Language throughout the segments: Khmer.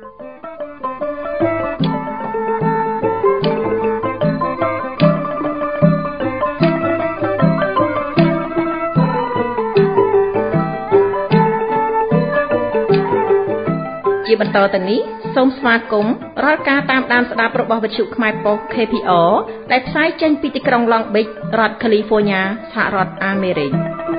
ជាបន្តទៅនេះសូមស្វាគមន៍រាល់ការតាមដានស្ដាប់របស់វិទ្យុខ្មែរប៉ុស្តិ៍ KPR ដែលផ្សាយចេញពីទីក្រុង Long Beach រដ្ឋ California សហរដ្ឋអាមេរិក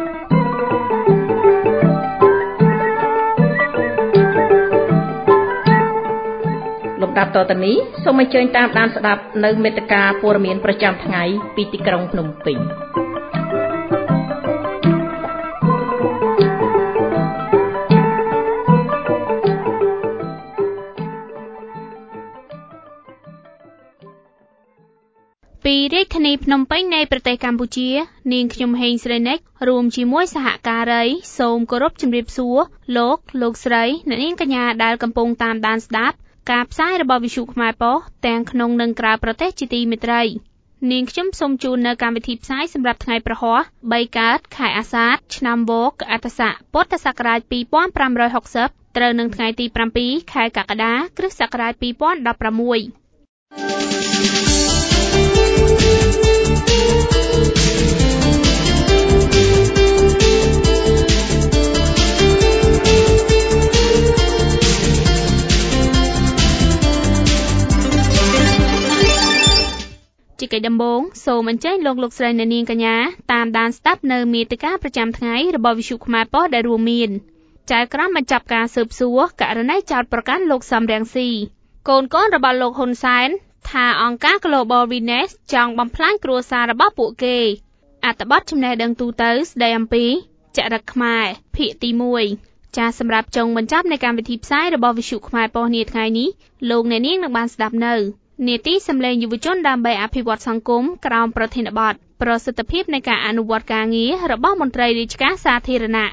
លំដាប់តទៅនេះសូមអញ្ជើញតាមដានស្ដាប់នៅមេត្តាព័ត៌មានប្រចាំថ្ងៃពីទីក្រុងភ្នំពេញពីរាជធានីភ្នំពេញនៃប្រទេសកម្ពុជានាងខ្ញុំហេងស្រីនិចរួមជាមួយសហការីសូមគោរពជម្រាបសួរលោកស្រីអ្នកនាងកញ្ញាដែលកំពុងតាមដានស្ដាប់ការផ្សាយរបស់វិទ្យុខ្មែរប៉ុស្តិ៍ទាំងក្នុងនិងក្រៅប្រទេសជាទីមេត្រីនាងខ្ញុំសូមជូននៅកម្មវិធីផ្សាយសម្រាប់ថ្ងៃប្រហ័ស3កើតខែអាសាឍឆ្នាំវកអត្តស័កពុទ្ធសករាជ2560ត្រូវនឹងថ្ងៃទី7ខែកក្កដាគ្រិស្តសករាជ2016ជាកិច្ចដំបូងសូមអញ្ជើញលោកស្រីអ្នកនាងកញ្ញាតាមដានស្ដាប់នៅមាតិកាប្រចាំថ្ងៃរបស់វិទ្យុខ្មែរប៉ុស្តិ៍ដែលរួមមានចៅក្រមបញ្ចប់ការស៊ើបសួរករណីចោទប្រកាន់លោកសំរងស៊ីកូនរបស់លោកហ៊ុនសែនថាអង្គការ Global Witness ចង់បំផ្លាញគ្រួសាររបស់ពួកគេអត្ថបទចំណេះដឹងទូទៅស្ដីអំពីចរិតខ្មែរភាគទី1ចាសសម្រាប់ចុងបញ្ចប់នៃកម្មវិធីផ្សាយរបស់វិទ្យុខ្មែរប៉ុស្តិ៍នាថ្ងៃនេះលោកអ្នកនាងនឹងបានស្ដាប់នៅនាទីសម្លេងយុវជនដើម្បីអភិវឌ្ឍសង្គមក្រោមប្រធានបទប្រសិទ្ធភាពនៃការអនុវត្តការងាររបស់មន្ត្រីរាជការសាធារណៈ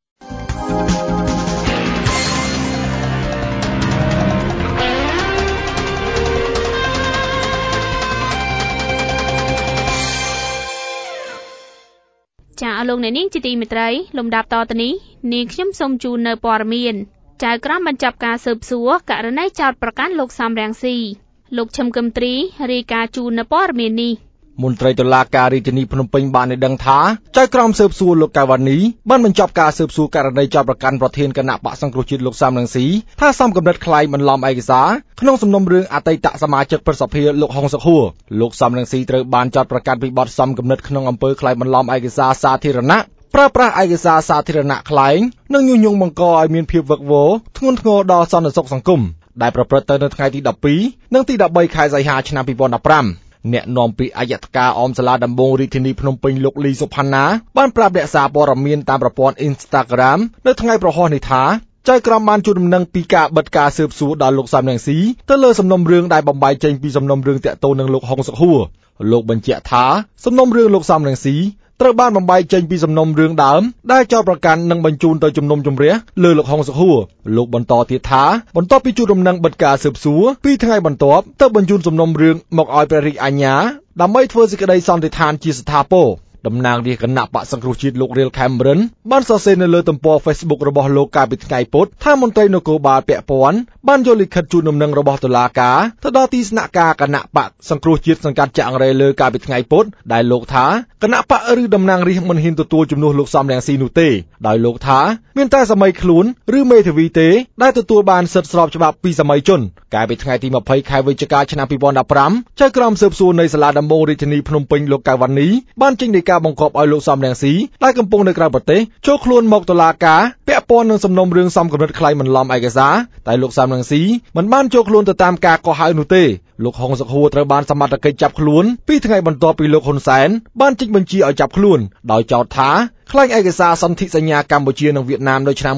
ចាអរលោកអ្នកនាងជាទីមេត្រីលំដាប់តទៅនេះនាងខ្ញុំសូមជូននៅព័ត៌មានចៅក្រមបញ្ចប់ការស៊ើបសួរករណីចោទប្រកាន់លោកសំរងស៊ីលោកឈឹមកឹមទ្រីរាយការណ៍ជូននៅព័ត៌មាននេះមន្ត្រីតុលាការរាជធានីភ្នំពេញបានដឹងថាចៅក្រមស៊ើបសួរលោកកៅវ៉ានីបានបញ្ចប់ការស៊ើបសួរករណីចោទប្រកាន់ប្រធានគណៈបកសង្គ្រោះជាតិលោកសំរងស៊ីថាសំគំនិតក្លែងបន្លំឯកសារក្នុងសំណុំរឿងអតីតសមាជិកព្រឹទ្ធសភាលោកហុងសុខួរលោកសំរងស៊ីត្រូវបានចោទប្រកាន់ពីបទសំគំនិតក្នុងអំពើក្លែងបន្លំឯកសារសាធារណៈប្រើប្រាស់ឯកសារសាធារណៈក្លែងនិងញុះញង់បង្កឲ្យមានភាពវឹកវរធ្ងន់ធ្ងរដល់សន្តិសុខសង្គមដែលប្រព្រឹត្តទៅនៅថ្ងៃទី12និងទី13ខែសីហាឆ្នាំ2015អ្នកនាំពាក្យអយតការអមសាលាដំបងរាជធានីភ្នំពេញលោកលីសុផាន់ណាបានប្រាប់អ្នកសារព័ត៌មានតាមប្រព័ន្ធ Instagram នៅថ្ងៃប្រហ័សនេះថាចៅក្រមបានជូនដំណឹងពីការបិទការស៊ើបសួរដល់លោកសំរងស៊ីទៅលើសំណុំរឿងដែលបំបែកចេញពីសំណុំរឿងតាក់ទងនឹងលោកហុងសុខួរលោកបញ្ជាក់ថាសំណុំរឿងលោកសំរងស៊ីត្រូវបានបំបែកចេញពីសំណុំរឿងដើមដែលចោទប្រកាន់និងបញ្ជូនទៅជំនុំជម្រះលើលោកហុងសុខួរលោកបន្តទៀតថាបន្ទាប់ពីជួបដំណឹងបិទការស៊ើបសួរ2ថ្ងៃបន្ទាប់ទើបបញ្ជូនសំណុំរឿងមកឲ្យព្រះរាជអាជ្ញាដើម្បីធ្វើសេចក្តីសន្និដ្ឋានជាស្ថាពរតំណាងរាជគណៈបក្សសង្គ្រោះជាតិលោករៀលខេមរិនបានសរសេរនៅលើទំព័រ Facebook របស់លោកកាលពីថ្ងៃពុធថាមន្ត្រីនគរបាលពាក់ព័ន្ធបានយកលិខិតជូនដំណឹងរបស់តុលាការទៅដល់ទីស្នាក់ការគណៈបក្សសង្គ្រោះជាតិសង្កាត់ចាក់អង្រែលើកាលពីថ្ងៃពុធដែលលោកថាគណៈបក្សឬតំណាងរាស្ត្រមិនហ៊ានទទួលជំនួសលោកសំរងស៊ីនោះទេដោយលោកថាមានតែសម័យខ្លួនឬមេធាវីទេដែលទទួលបានសិទ្ធិស្របច្បាប់ពីសម័យជនកាលពីថ្ងៃទី20ខែវិច្ឆិកាឆ្នាំ2015ចៅក្រមស៊ើបសួរនៃសាលាដំបងរាជធានីភ្នំពេញលោកកៅវ៉ានីបានចេញដីកាបង្គាប់ឲ្យលោកសំរងស៊ីដែលកំពុងនៅក្រៅប្រទេសចូលខ្លួនមកតុលាការពាក់ព័ន្ធនឹងសំណុំរឿងសំគំនិតក្លែងបន្លំឯកសារតែលោកសំរងស៊ីមិនបានចូលខ្លួនទៅតាមការកោះហៅនោះទេលោកហុងសុខួរត្រូវបានសមត្ថកិច្ចចាប់ខ្លួន2ថ្ងៃបន្ទាប់ពីលោកហ៊ុនសែនបានចេញបញ្ជាឲ្យចាប់ខ្លួនដោយចោទថាក្លែងឯកសារសន្ធិសញ្ញាកម្ពុជានិងវៀតណាមនៅឆ្នាំ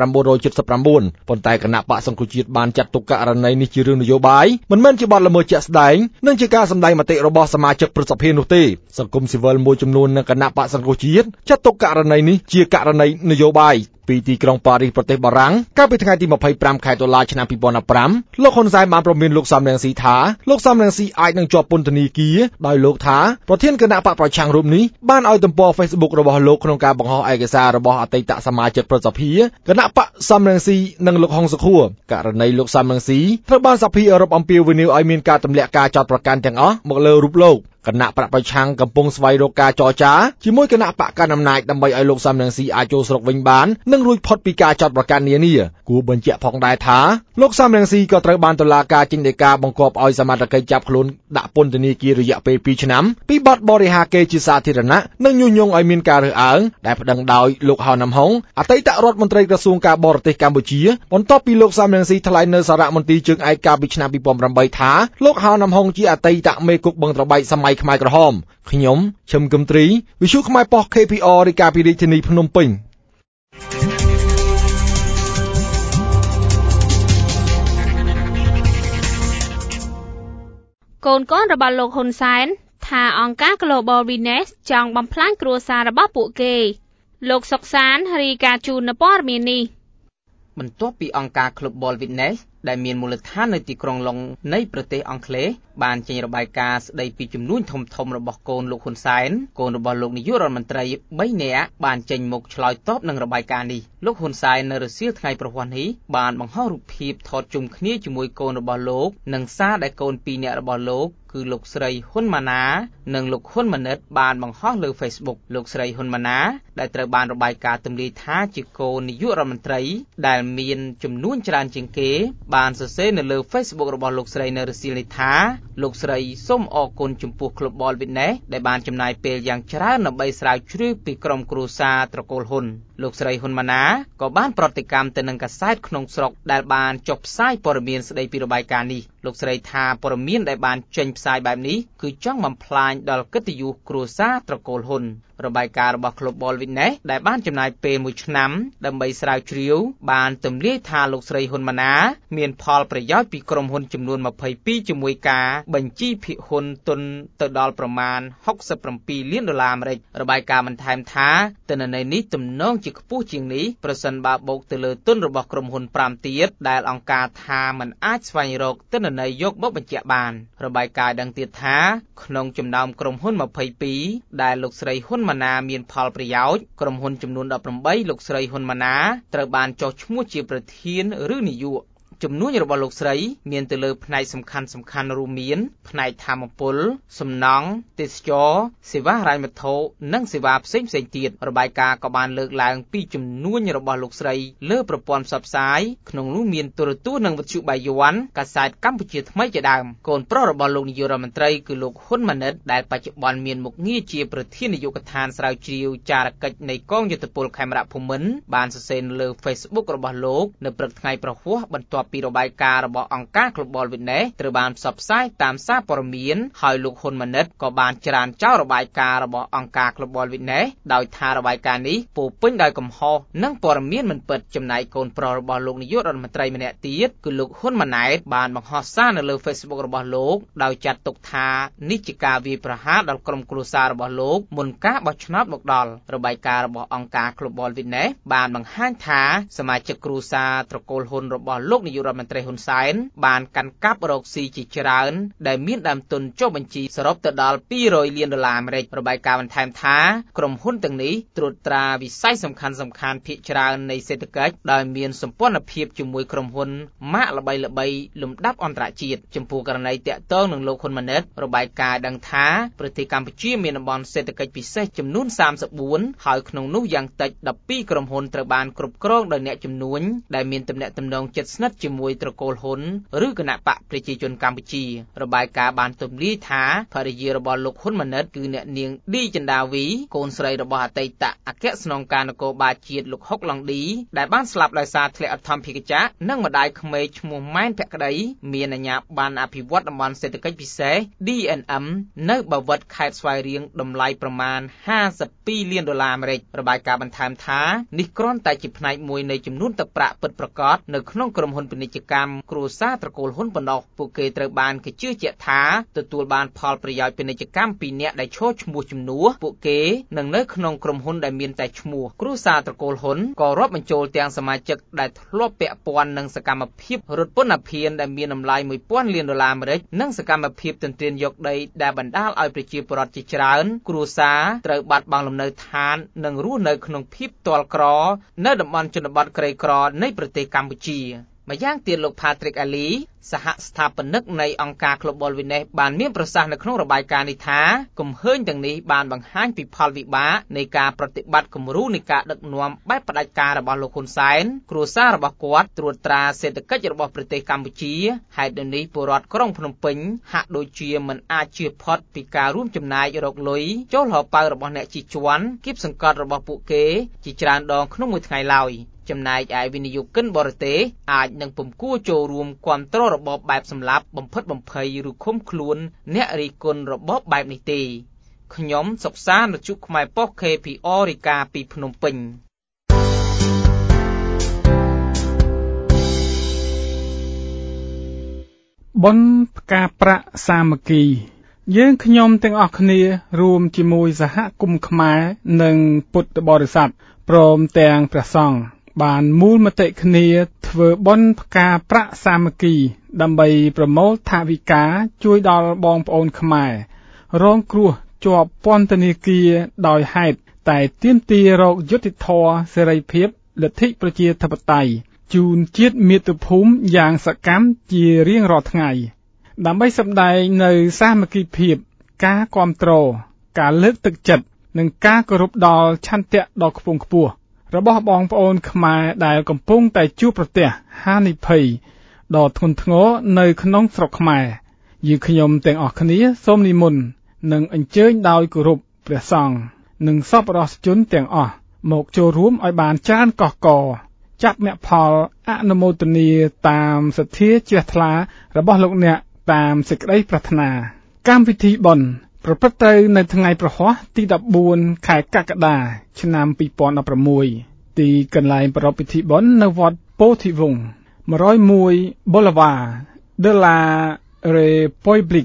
1979ប៉ុន្តែគណៈបក្សសង្គ្រោះជាតិបានចាត់ទុកករណីនេះជារឿងនយោបាយមិនមែនជាបទល្មើសជាក់ស្ដែងនិងជាការសម្ដែងមតិរបស់សមាជិកព្រឹទ្ធសភានោះទេសង្គមស៊ីវិលមួយចំនួននិងគណៈបក្សសង្គ្រោះជាតិចាត់ទុកករណីនេះជាករណីនយោបាយពីទីក្រុងប៉ារីសប្រទេសបារាំងកាលពីថ្ងៃទី25ខែតុលាឆ្នាំ2015លោកហ៊ុនសែនបានព្រមានលោកសំរងស៊ីថាលោកសំរងស៊ីអាចនឹងជាប់ពន្ធនាគារដោយលោកថាប្រធានគណៈបកប្រឆាំងរូបនេះបានឲ្យទំព័រ Facebook របស់លោកក្នុងការបង្ហោះឯកសាររបស់អតីតសមាជិកប្រសិទ្ធិគណៈបកសំរងស៊ីនិងលោកហុងសុខួរករណីលោកសំរងស៊ីត្រូវបានសភាអឺរ៉ុបអំពាវនាវឲ្យមានការទម្លាក់ការចោទប្រកាន់ទាំងអស់មកលើរូបលោកគណៈបកប្រឆាំងកំពុងស្វែងរកការចរចាជាមួយគណៈបកកណ្ដាលអំណាចដើម្បីឲ្យលោកសំរងស៊ីអាចចូលស្រុកវិញបាននិងរួចផុតពីការចោទប្រកាន់នានាគួរបញ្ជាក់ផងដែរថាលោកសំរងស៊ីក៏ត្រូវបានតុលាការចេញដីកាបង្គាប់ឲ្យសមត្ថកិច្ចចាប់ខ្លួនដាក់ពន្ធនាគាររយៈពេល2ឆ្នាំពីបទបរិហាកេរជាសាធារណៈនិងញុះញង់ឲ្យមានការរើសអើងដែលប្តឹងដោយលោកហៅណាំហុងអតីតរដ្ឋមន្ត្រីក្រសួងការបរទេសកម្ពុជាបន្ទាប់ពីលោកសំរងស៊ីថ្លែងនៅសារមន្ទីរជើងឯកកាលពីឆ្នាំ2008ថាលោកហៅណាំហុងជាអតីតមេគុកបឹងត្របែកសម័យខ្មែរក្រហមខ្ញុំឈឹមគឹមត្រីវិទ្យុខ្មែរប៉ុស្តិ៍ KPR រាយការណ៍ពីរាជធានីភ្នំពេញកូនរបស់លោកហ៊ុនសែនថាអង្គការ Global Witness ចង់បំផ្លាញគ្រួសាររបស់ពួកគេលោកសុកសានរាយការណ៍ជូននៅព័ត៌មាននេះបន្ទាប់ពីអង្គការ Global Witness ដែលមានមូលដ្ឋាននៅទីក្រុងឡុងនៃប្រទេសអង់គ្លេសបានចេញរបាយការណ៍ស្ដីពីចំនួនធំរបស់កូនលោកហ៊ុនសែនកូនរបស់លោកនាយករដ្ឋមន្ត្រី3នាក់បានចេញមុខឆ្លើយតបនឹងរបាយការណ៍នេះលោកហ៊ុនសែននៅរសៀលថ្ងៃប្រហ័ននេះបានបង្ហោះរូបភាពថតជុំគ្នាជាមួយកូនរបស់លោកនិងសារដែលកូន2នាក់របស់លោកគឺលោកស្រីហ៊ុនម៉ាណានិងលោកហ៊ុនម៉ាណិតបានបង្ហោះលើ Facebook លោកស្រីហ៊ុនម៉ាណាដែលត្រូវបានរបាយការណ៍ទម្លាយថាជាកូននាយករដ្ឋមន្ត្រីដែលមានចំនួនច្រើនជាងគេបានសរសេរនៅលើ Facebook របស់លោកស្រីនៅរសៀលនេះថាលោកស្រីសូមអរគុណចំពោះ Global Witness ដែលបានចំណាយពេលយ៉ាងច្រើនដើម្បីស្រាវជ្រាវពីក្រុមគ្រួសារត្រកូលហ៊ុនលោកស្រីហ៊ុនម៉ាណាក៏បានប្រតិកម្មទៅនឹងកាសែតក្នុងស្រុកដែលបានចុះផ្សាយព័ត៌មានស្ដីពីរបាយការណ៍នេះលោកស្រីថាព័ត៌មានដែលបានចេញផ្សាយបែបនេះគឺចង់បំផ្លាញដល់កិត្តិយសគ្រួសារត្រកូលហ៊ុនរបាយការណ៍របស់ Global Witness ដែលបានចំណាយពេល1ឆ្នាំដើម្បីស្រាវជ្រាវបានទម្លាយថាលោកស្រីហ៊ុនម៉ាណាមានផលប្រយោជន៍ពីក្រុមហ៊ុនចំនួន22ជាមួយការបញ្ជីភាគហ៊ុនទុនទៅដល់ប្រមាណ$67 លានអាមេរិករបាយការណ៍បន្ថែមថាទិន្នន័យនេះទំនងជាខ្ពស់ជាងនេះប្រសិនបើបូកទៅលើទុនរបស់ក្រុមហ៊ុន5ទៀតដែលអង្គការថាមិនអាចស្វែងរកទិន្នន័យយកមកបញ្ជាក់បានរបាយការណ៍ដឹងទៀតថាក្នុងចំណោមក្រុមហ៊ុន22ដែលលោកស្រីហ៊ុនម៉ាណាមានផលប្រយោជន៍ក្រុមហ៊ុនចំនួន18លោកស្រីហ៊ុនម៉ាណាត្រូវបានចុះឈ្មោះជាប្រធានឬនាយកជំនួយរបស់លោកស្រីមានទៅលើផ្នែកសំខាន់រួមមានផ្នែកធម្មពលសំណង់ទេសចរសេវាហិរញ្ញវត្ថុនិងសេវាផ្សេងទៀតរបាយការណ៍ក៏បានលើកឡើងពីជំនួយរបស់លោកស្រីលើប្រព័ន្ធផ្សព្វផ្សាយក្នុងនោះមានទូរទស្សន៍និងវិទ្យុបាយ័នកាសែតកម្ពុជាថ្មីជាដើមកូនប្រុសរបស់លោកនាយករដ្ឋមន្ត្រីគឺលោកហ៊ុនម៉ាណិតដែលបច្ចុប្បន្នមានមុខងារជាប្រធាននាយកដ្ឋានស្រាវជ្រាវចារកិច្ចនៃកងយោធពលខេមរៈភូមិន្ទបានសរសេរនៅលើ Facebook របស់លោកនៅព្រឹកថ្ងៃប្រហ័សបន្ទាប់ពីរបាយការណ៍របស់អង្គការ Global Witness ត្រូវបានផ្សព្វផ្សាយតាមសារព័ត៌មានហើយលោកហ៊ុនម៉ាណិតក៏បានច្រានចោលរបាយការណ៍របស់អង្គការ Global Witness ដោយថារបាយការណ៍នេះពោពេញដោយកំហុសនិងព័ត៌មានមិនពិតចំណែកកូនប្រុសរបស់លោកនាយករដ្ឋមន្ត្រីម្នាក់ទៀតគឺលោកហ៊ុនម៉ាណែតបានបង្ហោះសារនៅលើ Facebook របស់លោកដោយចាត់ទុកថានេះជាការវាយប្រហារដល់ក្រុមគ្រួសាររបស់លោកមុនការបោះឆ្នោតមកដល់របាយការណ៍របស់អង្គការ Global Witness បានបង្ហាញថាសមាជិកគ្រួសារត្រកូលហ៊ុនរបស់លោកនាយករដ្ឋមន្ត្រីហ៊ុនសែនបានកាន់កាប់រកស៊ីជាច្រើនដែលមានដើមទុនចុះបញ្ជីសរុបទៅដល់$200 លានអាមេរិករបាយការណ៍បន្ថែមថាក្រុមហ៊ុនទាំងនេះត្រួតត្រាវិស័យសំខាន់ភាគច្រើននៃសេដ្ឋកិច្ចដោយមានសម្ព័ន្ធភាពជាមួយក្រុមហ៊ុនម៉ាកល្បីៗលំដាប់អន្តរជាតិចំពោះករណីតាក់ទងនឹងលោកហ៊ុនម៉ាណិតរបាយការណ៍ដឹងថាប្រទេសកម្ពុជាមានតំបន់សេដ្ឋកិច្ចពិសេសចំនួន34ហើយក្នុងនោះយ៉ាងតិច12ក្រុមហ៊ុនត្រូវបានគ្រប់គ្រងដោយអ្នកជំនួញដែលមានទំនាក់ទំនងជិតស្និទ្ធជាមួយត្រកូលហ៊ុនឬគណៈបកប្រជាជនកម្ពុជារបាយការណ៍បានទម្លាយថាភរិយារបស់លោកហ៊ុនម៉ាណិតគឺអ្នកនាងឌីចិន្តាវីកូនស្រីរបស់អតីតអគ្គស្នងការនគរបាលជាតិលោកហុកឡុងឌីដែលបានស្លាប់ដោយសារធ្លាក់អធម្មភិកចក្រនិងម្ដាយក្មេកឈ្មោះម៉ែនភក្តីមានអាជ្ញាប័ណ្ណអភិវឌ្ឍតំបន់សេដ្ឋកិច្ចពិសេស DNM នៅបាវិតខេត្តស្វាយរៀងតម្លៃប្រមាណ$52 លានអាមេរិករបាយការណ៍បន្ថែមថានេះគ្រាន់តែជាផ្នែកមួយនៃចំនួនទឹកប្រាក់ពិតប្រាកដនៅក្នុងក្រុមហ៊ុនពាណិជ្ជកម្មគ្រួសារត្រកូលហ៊ុនប៉ុណ្ណោះពួកគេត្រូវបានគេជឿជាក់ថាទទួលបានផលប្រយោជន៍ពាណិជ្ជកម្មពីអ្នកដែលឈរឈ្មោះជំនួសពួកគេនឹងនៅក្នុងក្រុមហ៊ុនដែលមានតែឈ្មោះគ្រួសារត្រកូលហ៊ុនក៏រាប់បញ្ចូលទាំងសមាជិកដែលធ្លាប់ពាក់ព័ន្ធនឹងសកម្មភាពរត់ពន្ធនាគារដែលមានតម្លៃ$1000 លានអាមេរិកនិងសកម្មភាពទន្ទ្រានយកដីដែលបណ្ដាលឲ្យប្រជាពលរដ្ឋជាច្រើនគ្រួសារត្រូវបាត់បង់លំនៅឋាននិងរស់នៅក្នុងភាពទាល់ក្រនៅតំបន់ជនបទក្រីក្រនៃប្រទេសកម្ពុជាម្យ៉ាងទៀតលោក Patrick Ali សហស្ថាបនិកនៃអង្គការ Global Witness បានមានប្រសាសន៍នៅក្នុងរបាយការណ៍នេះថាគំហើញទាំងនេះបានបង្ហាញពីផលវិបាកនៃការប្រតិបត្តិគំរូនៃការដឹកនាំបែបផ្ដាច់ការរបស់លោកហ៊ុនសែនគ្រួសាររបស់គាត់ត្រួតត្រាសេដ្ឋកិច្ចរបស់ប្រទេសកម្ពុជាហេតុនេះពលរដ្ឋក្រុងភ្នំពេញហាក់ដូចជាមិនអាចជៀសផុតពីការរួមចំណែករកលុយចូលហោប៉ៅរបស់អ្នកជិះជាន់គៀបសង្កត់របស់ពួកគេជាច្រើនដងក្នុងមួយថ្ងៃឡើយចំណែកឯវិនិយោគិនបរទេសអាចនឹងពុំគួរចូលរួមគាំទ្ររបបបែបសម្លាប់បំផិតបំភ័យឬឃុំខ្លួនអ្នករិះគន់របបបែបនេះទេខ្ញុំសុកសានរជុខ្មែរប៉ុស្តិ៍ KPR រាយការណ៍ពីភ្នំពេញបុណ្យផ្កាប្រាក់សាមគ្គីយើងខ្ញុំទាំងអស់គ្នារួមជាមួយសហគមន៍ខ្មែរនិងពុទ្ធបរិស័ទព្រមទាំងព្រះសង្ឃបានមូលមតិគ្នាធ្វើបុណ្យផ្កាប្រាក់សាមគ្គីដើម្បីប្រមូលថវិកាជួយដល់បងប្អូនខ្មែររងគ្រោះជាប់ពន្ធនាគារដោយហេតុតែទាមទាររកយុត្តិធម៌សេរីភាពលទ្ធិប្រជាធិបតេយ្យជូនជាតិមាតុភូមិយ៉ាងសកម្មជារៀងរាល់ថ្ងៃដើម្បីសម្ដែងនៅសាមគ្គីភាពការគាំទ្រការលើកទឹកចិត្តនិងការគោរពដល់ឆន្ទៈដ៏ខ្ពង់ខ្ពស់របស់បងប្អូនខ្មែរដែលកំពុងតែជួបប្រទះហានិភ័យដ៏ធ្ងន់ធ្ងរនៅក្នុងស្រុកខ្មែរយើងខ្ញុំទាំងអស់គ្នាសូមនិមន្តនិងអញ្ជើញដោយគោរពព្រះសង្ឃនិងសប្បុរសជនទាំងអស់មកចូលរួមឲ្យបានច្រើនកកកចាប់មគ្គផលអនុមោទនាតាមសទ្ធាជ្រះថ្លារបស់លោកអ្នកតាមសេចក្តីប្រាថ្នាកម្មវិធីបុណ្យប្រព្រឹត្តទៅនៅថ្ងៃប្រហ័សទី14ខែកក្កដាឆ្នាំ2016ទីកន្លែងប្រារព្ធពិធីបុណ្យនៅវត្តពោធិវង្ស101 Boulevard de la République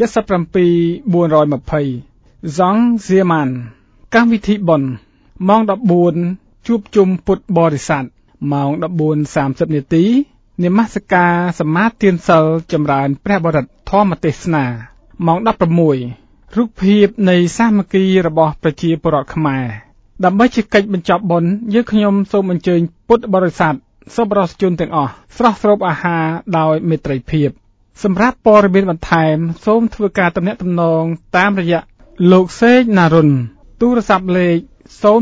77420 Zong Zieman កម្មវិធីបុណ្យម៉ោង14ជួបជុំពុទ្ធបរិស័ទម៉ោង 14:30 នាទីនមស្ការសមាទានសិលចម្រើនព្រះបរិត្តធម្មទេសនាម៉ោង 16រូបភាពនៃសាមគ្គីរបស់ប្រជាពលរដ្ឋខ្មែរដើម្បីជាកិច្ចបញ្ចប់បុណ្យយើងខ្ញុំសូមអញ្ជើញពុទ្ធបរិស័ទសប្បុរសជនទាំងអស់ស្រស់ស្រូបអាហារដោយមេត្រីភាពសម្រាប់ព័ត៌មានបន្ថែមសូមធ្វើការទំនាក់ទំនងតាមរយៈលោកសេកណារុនទូរស័ព្ទលេខ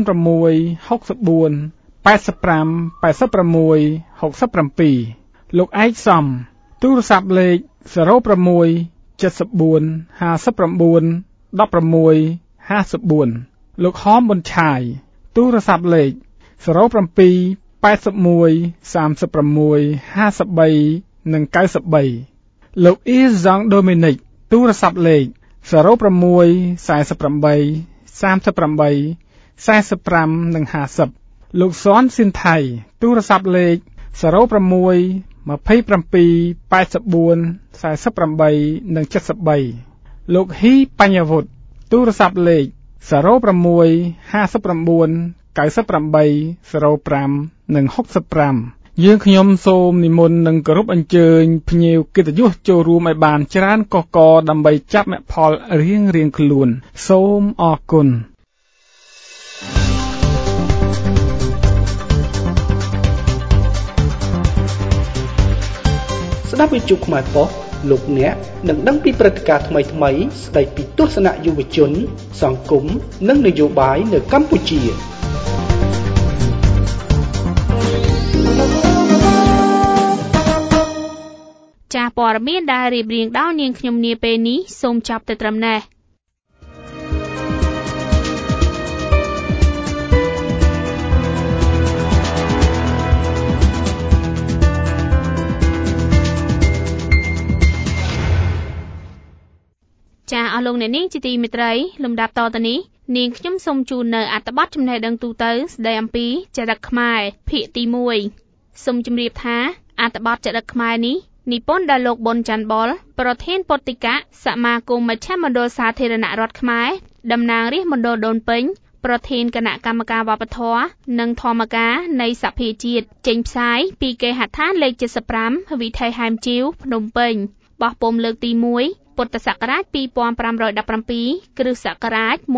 0664 85 86 67លោកឯកសំទូរស័ព្ទលេខ06 74 59 16 54លោកហមប៊ុនឆាយទូរស័ព្ទលេខ07 81 36 53 93លោកអ៊ីសង់ដូមីនិកទូរស័ព្ទលេខ06 48 38 45 50លោកស៊នស៊ីនថៃទូរស័ព្ទលេខ06 27 84 48 73លោកហ៊ីបញ្ញវុឌ្ឍទូរស័ព្ទលេខ06 59 98 05 65យើងខ្ញុំសូមនិមន្តនិងគោរពអញ្ជើញភ្ញៀវកិត្តិយសចូលរួមឲ្យបានច្រើនកកកដើម្បីចាប់មគ្គផលរៀងៗខ្លួនសូមអរគុណស្ដាប់វិទ្យុខ្មែរប៉ុស្តិ៍លោកអ្នកនឹងដឹងពីព្រឹត្តិការណ៍ថ្មីៗស្ដីពីទស្សនៈយុវជនសង្គមនិងនយោបាយនៅកម្ពុជាចាស់ព័ត៌មានដែលរៀបរៀងដោយនាងខ្ញុំនាពេលនេះសូមចាប់តែត្រឹមនេះចាអស់លោកអ្នកនាងជាទីមេត្រីលំដាប់តទៅនេះនាងខ្ញុំសូមជូននៅអត្ថបទចំណេះដឹងទូទៅស្ដីអំពីចរិតខ្មែរភាគទី1សូមជម្រាបថាអត្ថបទចរិតខ្មែរនេះនិពន្ធដោយលោកប៊ុនច័ន្ទបុលប្រធានពុទ្ធិកសមាគមមជ្ឈមណ្ឌលសាធារណរដ្ឋខ្មែរតំណាងរាស្ត្រមណ្ឌលដូនពេញប្រធានគណៈកម្មការវប្បធម៌និងធម្មការនៃសភាជាតិចេញផ្សាយពីគេហដ្ឋានលេខ75វិថីហែមជីវភ្នំពេញបោះពុម្ពលើកទី1ពុទ្ធសករាជ2517គ្រិស្តសករាជ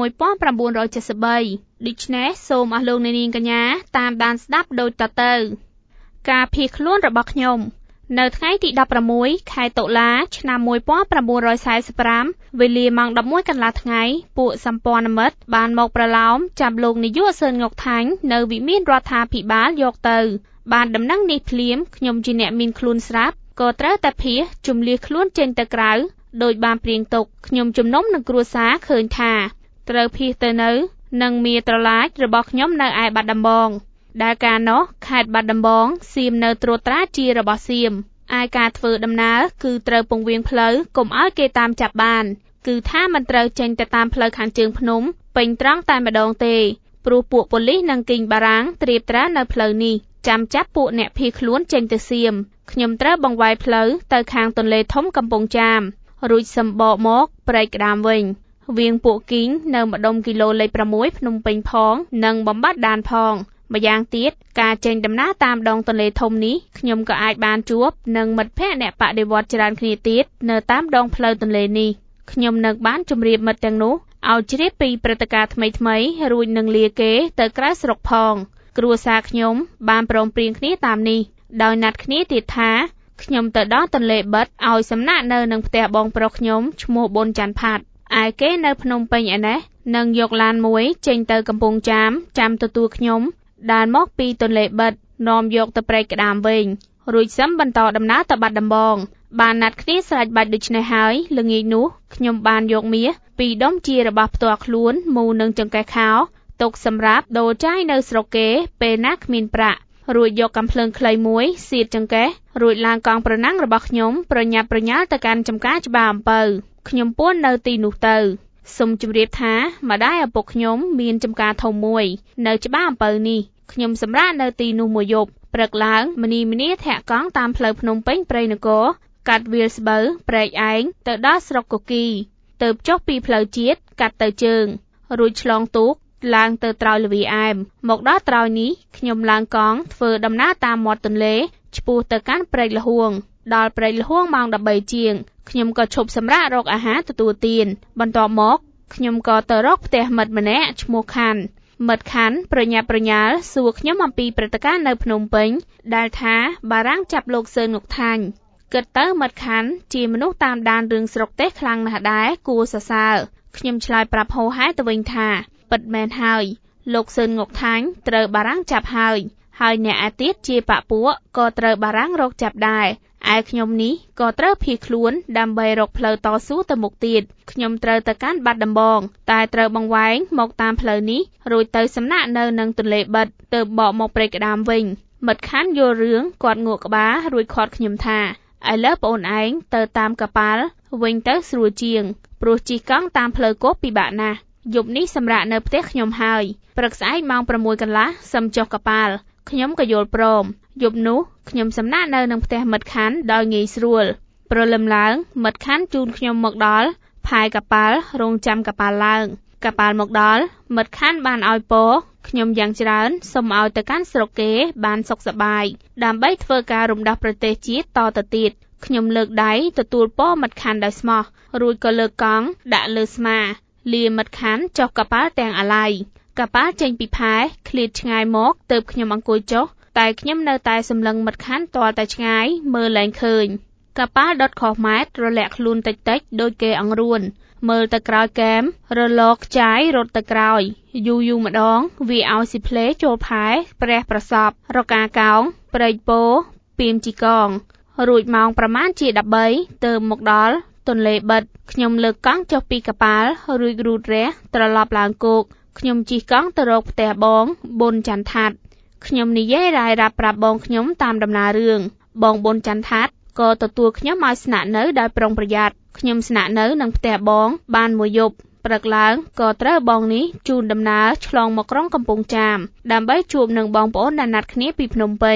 1973ដូច្នេះសូមអស់លោកអ្នកនាងកញ្ញាតាមដានស្ដាប់ដូចតទៅការភៀសខ្លួនរបស់ខ្ញុំនៅថ្ងៃទី16ខែតុលាឆ្នាំ1945វេលាម៉ោង 11 កន្លះថ្ងៃពួកសម្ព័ន្ធមិត្តបានមកប្រឡោមចាប់លោកនាយកសឺន ង៉ុកថាញ់នៅវិមានរដ្ឋាភិបាលយកទៅបានដំណឹងនេះភ្លាមខ្ញុំជាអ្នកមានខ្លួនស្រាប់ក៏ត្រូវតែភៀសជម្លៀសខ្លួនចេញទៅក្រៅដោយបានព្រៀងទុកខ្ញុំជំនុំនឹងគ្រួសារឃើញថាត្រូវភៀសទៅនៅនឹងមាត្រឡាចរបស់ខ្ញុំនៅឯបាត់ដំបងដែលកាលនោះខេត្តបាត់ដំបងសៀមនៅត្រួតត្រាជារបស់សៀមឯការធ្វើដំណើរគឺត្រូវពង្រៀងផ្លូវកុំឲ្យគេតាមចាប់បានគឺថាមិនត្រូវចេញទៅតាមផ្លូវខាងជើងភ្នំពេញត្រង់តែម្ដងទេព្រោះពួកប៉ូលីសនិងគីងបារាំងត្រៀបត្រានៅផ្លូវនេះចាំចាប់ពួកអ្នកភៀសខ្លួនចេញទៅសៀមខ្ញុំត្រូវបង្វែរផ្លូវទៅខាងទន្លេធំកំពង់ចាមរួចសម្បកមកព្រែកក្តាមវិញវៀងពួកគីងនៅម្ដុំគីឡូលេខ6ភ្នំពេញផងនិងបំបត្តិដានផងម្យ៉ាងទៀតការចេញដំណើរតាមដងទន្លេធំនេះខ្ញុំក៏អាចបានជួបនឹងមិត្តភ័ក្តិអ្នកបដិវត្តច្រើនគ្នាទៀតនៅតាមដងផ្លូវទន្លេនេះខ្ញុំនឹងបានជម្រាបមិត្តទាំងនោះឲ្យជ្រាបពីព្រឹត្តិការណ៍ថ្មីៗរួចនឹងលាគេទៅក្រៅស្រុកផងគ្រួសារខ្ញុំបានព្រមព្រៀងគ្នាតាមនេះដោយណាត់គ្នាទៀតថាខ្ញុំទៅដល់ទន្លេបិទឲ្យសំណាក់នៅនឹងផ្ទះបងប្រុសខ្ញុំឈ្មោះប៊ុនច័ន្ទផាត់ឯគេនៅភ្នំពេញឯនេះនឹងយកឡានមួយចេញទៅកំពង់ចាមចាំទទួលខ្ញុំដែលមកពីទន្លេបិទនាំយកទៅព្រែកក្តាមវិញរួចសឹមបន្តដំណើរទៅបាត់ដំបងបានណាត់គ្នាស្រេចបាច់ដូច្នេះហើយល្ងាចនោះខ្ញុំបានយកមាសពីរដុំជារបស់ផ្ទាល់ខ្លួនមូលនឹងចង្កេះខោទុកសម្រាប់ដូរចាយនៅស្រុកគេពេលណាគ្មានប្រាក់រួចយកកាំភ្លើងខ្លីមួយសៀតចង្កេះរួចឡើងកង់ប្រណាំងរបស់ខ្ញុំប្រញាប់ប្រញាល់ទៅកាន់ចំការច្បារអំពៅខ្ញុំពួននៅទីនោះទៅសូមជម្រាបថាម្ដាយឪពុកខ្ញុំមានចំការធំមួយនៅច្បារអំពៅនេះខ្ញុំសម្រាកនៅទីនោះមួយយប់ព្រឹកឡើងម្នីធាក់កង់តាមផ្លូវភ្នំពេញព្រៃនគរកាត់វាលស្បូវព្រែកឯងទៅដល់ស្រុកកគីទៅចុះពីផ្លូវជាតិកាត់ទៅជើងរួចឆ្លងទូកឡើងទៅត្រើយល្វីអែមមកដល់ត្រើយនេះខ្ញុំឡើងកង់ធ្វើដំណើរតាមមាត់ទន្លេឆ្ពោះទៅកាន់ព្រែកលហួងដល់ព្រែកលហួងម៉ោង 13 ជាងខ្ញុំក៏ឈប់សម្រាករកអាហារទទួលទានបន្ទាប់មកខ្ញុំក៏ទៅរកផ្ទះមិត្តម្នាក់ឈ្មោះខាន់មិត្តខាន់ប្រញាប់ប្រញាល់សួរខ្ញុំអំពីព្រឹត្តិការណ៍នៅភ្នំពេញដែលថាបារាំងចាប់លោកសឺន ង៉ុកថាញ់គិតទៅមិត្តខាន់ជាមនុស្សតាមដានរឿងស្រុកទេសខ្លាំងណាស់ដែរគួរសរសើរខ្ញុំឆ្លើយប្រាប់ហោហែទៅវិញថាពិតមែនហើយលោកសឺន ង៉ុកថាញ់ត្រូវបារាំងចាប់ហើយអ្នកឯទៀតជាបពួកក៏ត្រូវបារាំងរកចាប់ដែរឯខ្ញុំនេះក៏ត្រូវភៀសខ្លួនដើម្បីរកផ្លូវតស៊ូទៅមុខទៀតខ្ញុំត្រូវទៅកាន់បាត់ដំបងតែត្រូវបង្វែងមកតាមផ្លូវនេះរួចទៅសំណាក់នៅនឹងទន្លេបិទទៅបកមកព្រែកក្តាមវិញមិត្តខាន់យល់រឿងគាត់ងក់ក្បាលរួចខាត់ខ្ញុំថាឥឡូវប្អូនឯងទៅតាមកប៉ាល់វិញទៅស្រួលជាងព្រោះជិះកង់តាមផ្លូវគោកពិបាកណាស់យប់នេះសម្រាកនៅផ្ទះខ្ញុំហើយព្រឹកស្អែកម៉ោង 6 កន្លះសឹមចុះកប៉ាល់ខ្ញុំក៏យល់ព្រមយប់នោះខ្ញុំសំណាក់នៅនឹងផ្ទះមិត្តខាន់ដោយងាយស្រួលព្រលឹមឡើងមិត្តខាន់ជូនខ្ញុំមកដល់ផែកប៉ាល់រងចាំកប៉ាល់ឡើងកប៉ាល់មកដល់មិត្តខាន់បានឲ្យពរខ្ញុំយ៉ាងច្រើនសូមឲ្យទៅកាន់ស្រុកគេបានសុខសប្បាយដើម្បីធ្វើការរំដោះប្រទេសជាតិតទៅទៀតខ្ញុំលើកដៃទទួលពរមិត្តខាន់ដោយស្មោះរួចក៏លើកកង់ដាក់លើស្មាលាមិត្តខាន់ចុះកប៉ាល់ទាំងអាឡ័យកប៉ាល់ចេញពីផែឃ្លាតឆ្ងាយមកទើបខ្ញុំអង្គុយចុះតែខ្ញុំនៅតែសម្លឹងមិត្តខាន់ទាល់តែឆ្ងាយមើលលែងឃើញកប៉ាល់ដុតខុសម៉ែត្ររលាក់ខ្លួនតិចៗដូចគេអង្រួនមើលទៅក្រោយកែមរលកខ្ចាយរត់ទៅក្រោយយូរម្ដងវាឲ្យស៊ីផ្លេចូលផែព្រះប្រសពរកាកោងព្រែកពោពីមជីកងរួចម៉ោងប្រមាណជា13ទើបមកដល់ទន្លេបិទខ្ញុំលើកកង់ចុះពីកប៉ាល់រួចរូតរះត្រឡប់ឡើងគោកខ្ញុំជិះកង់ទៅរកផ្ទះបងប៊ុនច័ន្ទថាត់ខ្ញុំនិយាយរាយរាប់ប្រាប់បងខ្ញុំតាមដំណើររឿងបងប៊ុនច័ន្ទថាត់ក៏ទទួលខ្ញុំឲ្យស្នាក់នៅដោយប្រុងប្រយ័ត្នខ្ញុំស្នាក់នៅនឹងផ្ទះបងបានមួយយប់ព្រឹកឡើងក៏ត្រូវបងនេះជូនដំណើរឆ្លងមកក្រុងកំពង់ចាមដើម្បីជួបនឹងបងប្អូនដែលណាត់គ្នាពីភ្នំពេញ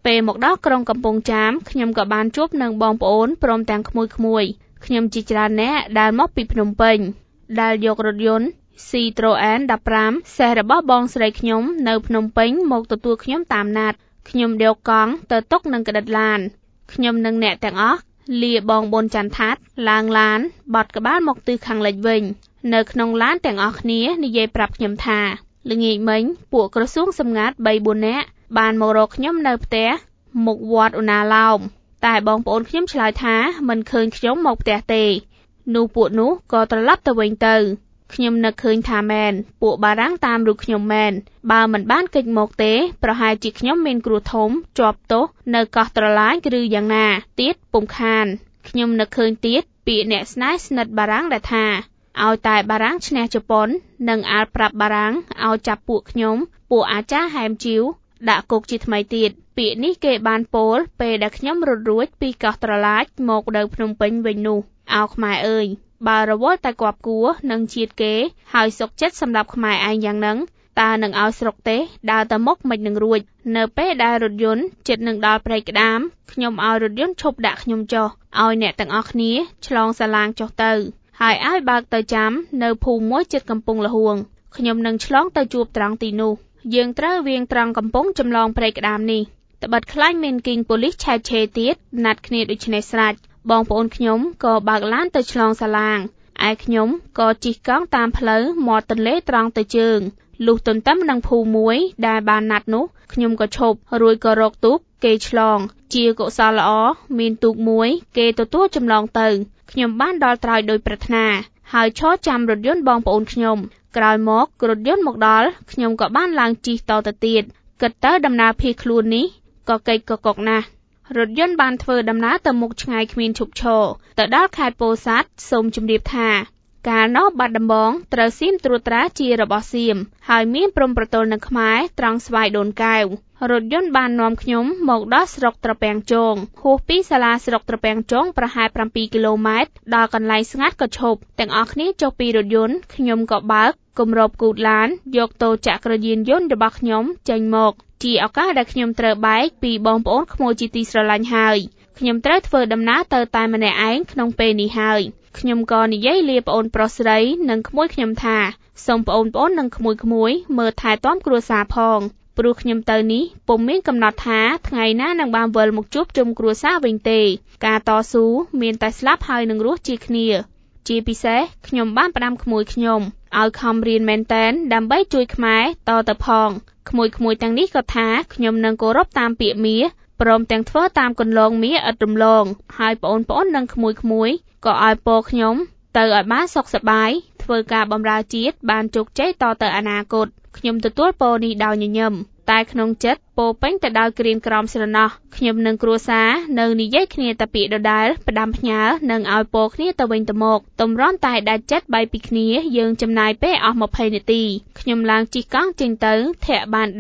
ពេលមកដល់ក្រុងកំពង់ចាមខ្ញុំក៏បានជួបនឹងបងប្អូនព្រមទាំងក្មួយៗខ្ញុំជាច្រើនអ្នកដែលមកពីភ្នំពេញដែលយករថយន្ត Citroen 15 សេះរបស់បងស្រីខ្ញុំនៅភ្នំពេញមកទទួលខ្ញុំតាមណាត់ខ្ញុំយកកង់ទៅទុកនឹងក្តិតឡានខ្ញុំនិងអ្នកទាំងអស់លាបងប៊ុនច័ន្ទថាតឡើងឡានបត់ក្បាលមកទិសខាងលិចវិញនៅក្នុងឡានទាំងអស់គ្នានិយាយប្រាប់ខ្ញុំថាល្ងាចមិញពួកក្រសួងសម្ងាត់ 3-4 នាក់បានមករកខ្ញុំនៅផ្ទះមុខវត្តឧណាឡោមតែបងប្អូនខ្ញុំឆ្លើយថាមិនឃើញខ្ញុំមកផ្ទះទេនោះពួកនោះក៏ត្រឡប់ទៅវិញទៅខ្ញុំនឹកឃើញថាមែនពួកបារាំងតាមរូបខ្ញុំមែនបើមិនបានគេចមកទេប្រហែលជាខ្ញុំមានគ្រោះធំជាប់ទោសនៅកោះត្រឡាញឬយ៉ាងណាទៀតពុំខានខ្ញុំនឹកឃើញទៀតពាក្យអ្នកស្នេហ៍ស្និទ្ធបារាំងដែលថាឲ្យតែបារាំងឈ្នះជប៉ុននិងអាលប្រាប់បារាំងឲ្យចាប់ពួកខ្ញុំពួកអាចារ្យហែមជីវដាក់គុកជាថ្មីទៀតពាក្យនេះគេបានពោលពេលដែលខ្ញុំរត់រួចពីកោះត្រឡាចមកដល់ភ្នំពេញវិញនោះអោខ្មែរអើយបើរវល់តែគប់គួរនឹងជាតិគេហើយសុកចិត្តសម្រាប់ខ្មែរឯងយ៉ាងហ្នឹងតើនឹងឲ្យស្រុកទេដើរទៅមុខមិននឹងរួចនៅពេលដែលរថយន្តជិតនឹងដល់ព្រែកក្តាមខ្ញុំឲ្យរថយន្តឈប់ដាក់ខ្ញុំចុះឲ្យអ្នកទាំងអស់គ្នាឆ្លងសាឡាងចុះទៅហើយឲ្យបើកទៅចាំនៅភូមិមួយជិតកំពង់លហួងខ្ញុំនឹងឆ្លងទៅជួបត្រង់ទីនោះយើងត្រូវវៀងត្រង់កំពង់ចម្លងព្រែកក្តាមនេះត្បិតខ្លាចមានគីងប៉ូលីសឆែកឆេរទៀតណាត់គ្នាដូចនេះស្រេចបងប្អូនខ្ញុំក៏បើកឡានទៅឆ្លងសាឡាងឯខ្ញុំក៏ជិះកង់តាមផ្លូវមាត់ទន្លេត្រង់ទៅជើងលុះទន្ទឹមនឹងភូមិមួយដែលបានណាត់នោះខ្ញុំក៏ឈប់រួចក៏រកទូកគេឆ្លងជាកុសលល្អមានទូកមួយគេទទួលចម្លងទៅខ្ញុំបានដល់ត្រើយដោយប្រាថ្នាហើយឈរចាំរថយន្តបងប្អូនខ្ញុំក្រោយមករថយន្តមកដល់ខ្ញុំក៏បានឡើងជិះតទៅទៀតគិតទៅដំណើរភៀសខ្លួននេះក៏កិច្ចក៏កុកណាស់រថយន្តបានធ្វើដំណើរទៅមុខឆ្ងាយគ្មានឈប់ឈរទៅដល់ខេត្តពោធិ៍សាត់សូមជម្រាបថាកាលនោះបាត់ដំបងត្រូវសៀមត្រួតត្រាជារបស់សៀមហើយមានព្រំប្រទល់នឹងខ្មែរត្រង់ស្វាយដូនកែវរថយន្តបាននាំខ្ញុំមកដល់ស្រុកត្រពាំងជងហួសពីសាលាស្រុកត្រពាំងជងប្រហែល7គីឡូម៉ែត្រដល់កន្លែងស្ងាត់ក៏ឈប់ទាំងអស់គ្នាចុះពីរថយន្តខ្ញុំក៏បើកគម្របគូតឡានយកតូចក្រយានយន្តរបស់ខ្ញុំចេញមកជាឱកាសដែលខ្ញុំត្រូវបែកពីបងប្អូនក្មួយជាទីស្រឡាញ់ហើយខ្ញុំត្រូវធ្វើដំណើរទៅតែម្នាក់ឯងក្នុងពេលនេះហើយខ្ញុំក៏និយាយលាប្អូនប្រុសស្រីនិងក្មួយខ្ញុំថាសូមប្អូននិងក្មួយមើលថែទាំគ្រួសារផងព្រោះខ្ញុំទៅនេះពុំមានកំណត់ថាថ្ងៃណានឹងបានវិលមកជួបជុំគ្រួសារវិញទេការតស៊ូមានតែស្លាប់ហើយនឹងរស់ជាគ្នាជាពិសេសខ្ញុំបានផ្ដាំក្មួយខ្ញុំឲ្យខំរៀនមែនតែនដើម្បីជួយខ្មែរតទៅផងក្មួយទាំងនេះក៏ថាខ្ញុំនឹងគោរពតាមពាក្យមាសព្រមទាំងធ្វើតាមគន្លងមាសឥតរំលងហើយប្អូននិងក្មួយក៏ឲ្យពរខ្ញុំទៅឲ្យបានសុខសប្បាយធ្វើការបម្រើជាតិបានជោគជ័យតទៅអនាគតខ្ញុំទទួលពរនេះដោយញញឹមតែក្នុងចិត្តពោពេញទៅដោយក្រៀមក្រំស្រណោះខ្ញុំនិងគ្រួសារនៅនិយាយគ្នាតែពាក្យដដែលផ្ដាំផ្ញើនិងឲ្យពរគ្នាទៅវិញទៅមកតម្រាំតែដាច់ចិត្តបែកពីគ្នាយើងចំណាយពេលអស់20នាទីខ្ញុំឡើងជិះកង់ចេញទៅធាក់បាន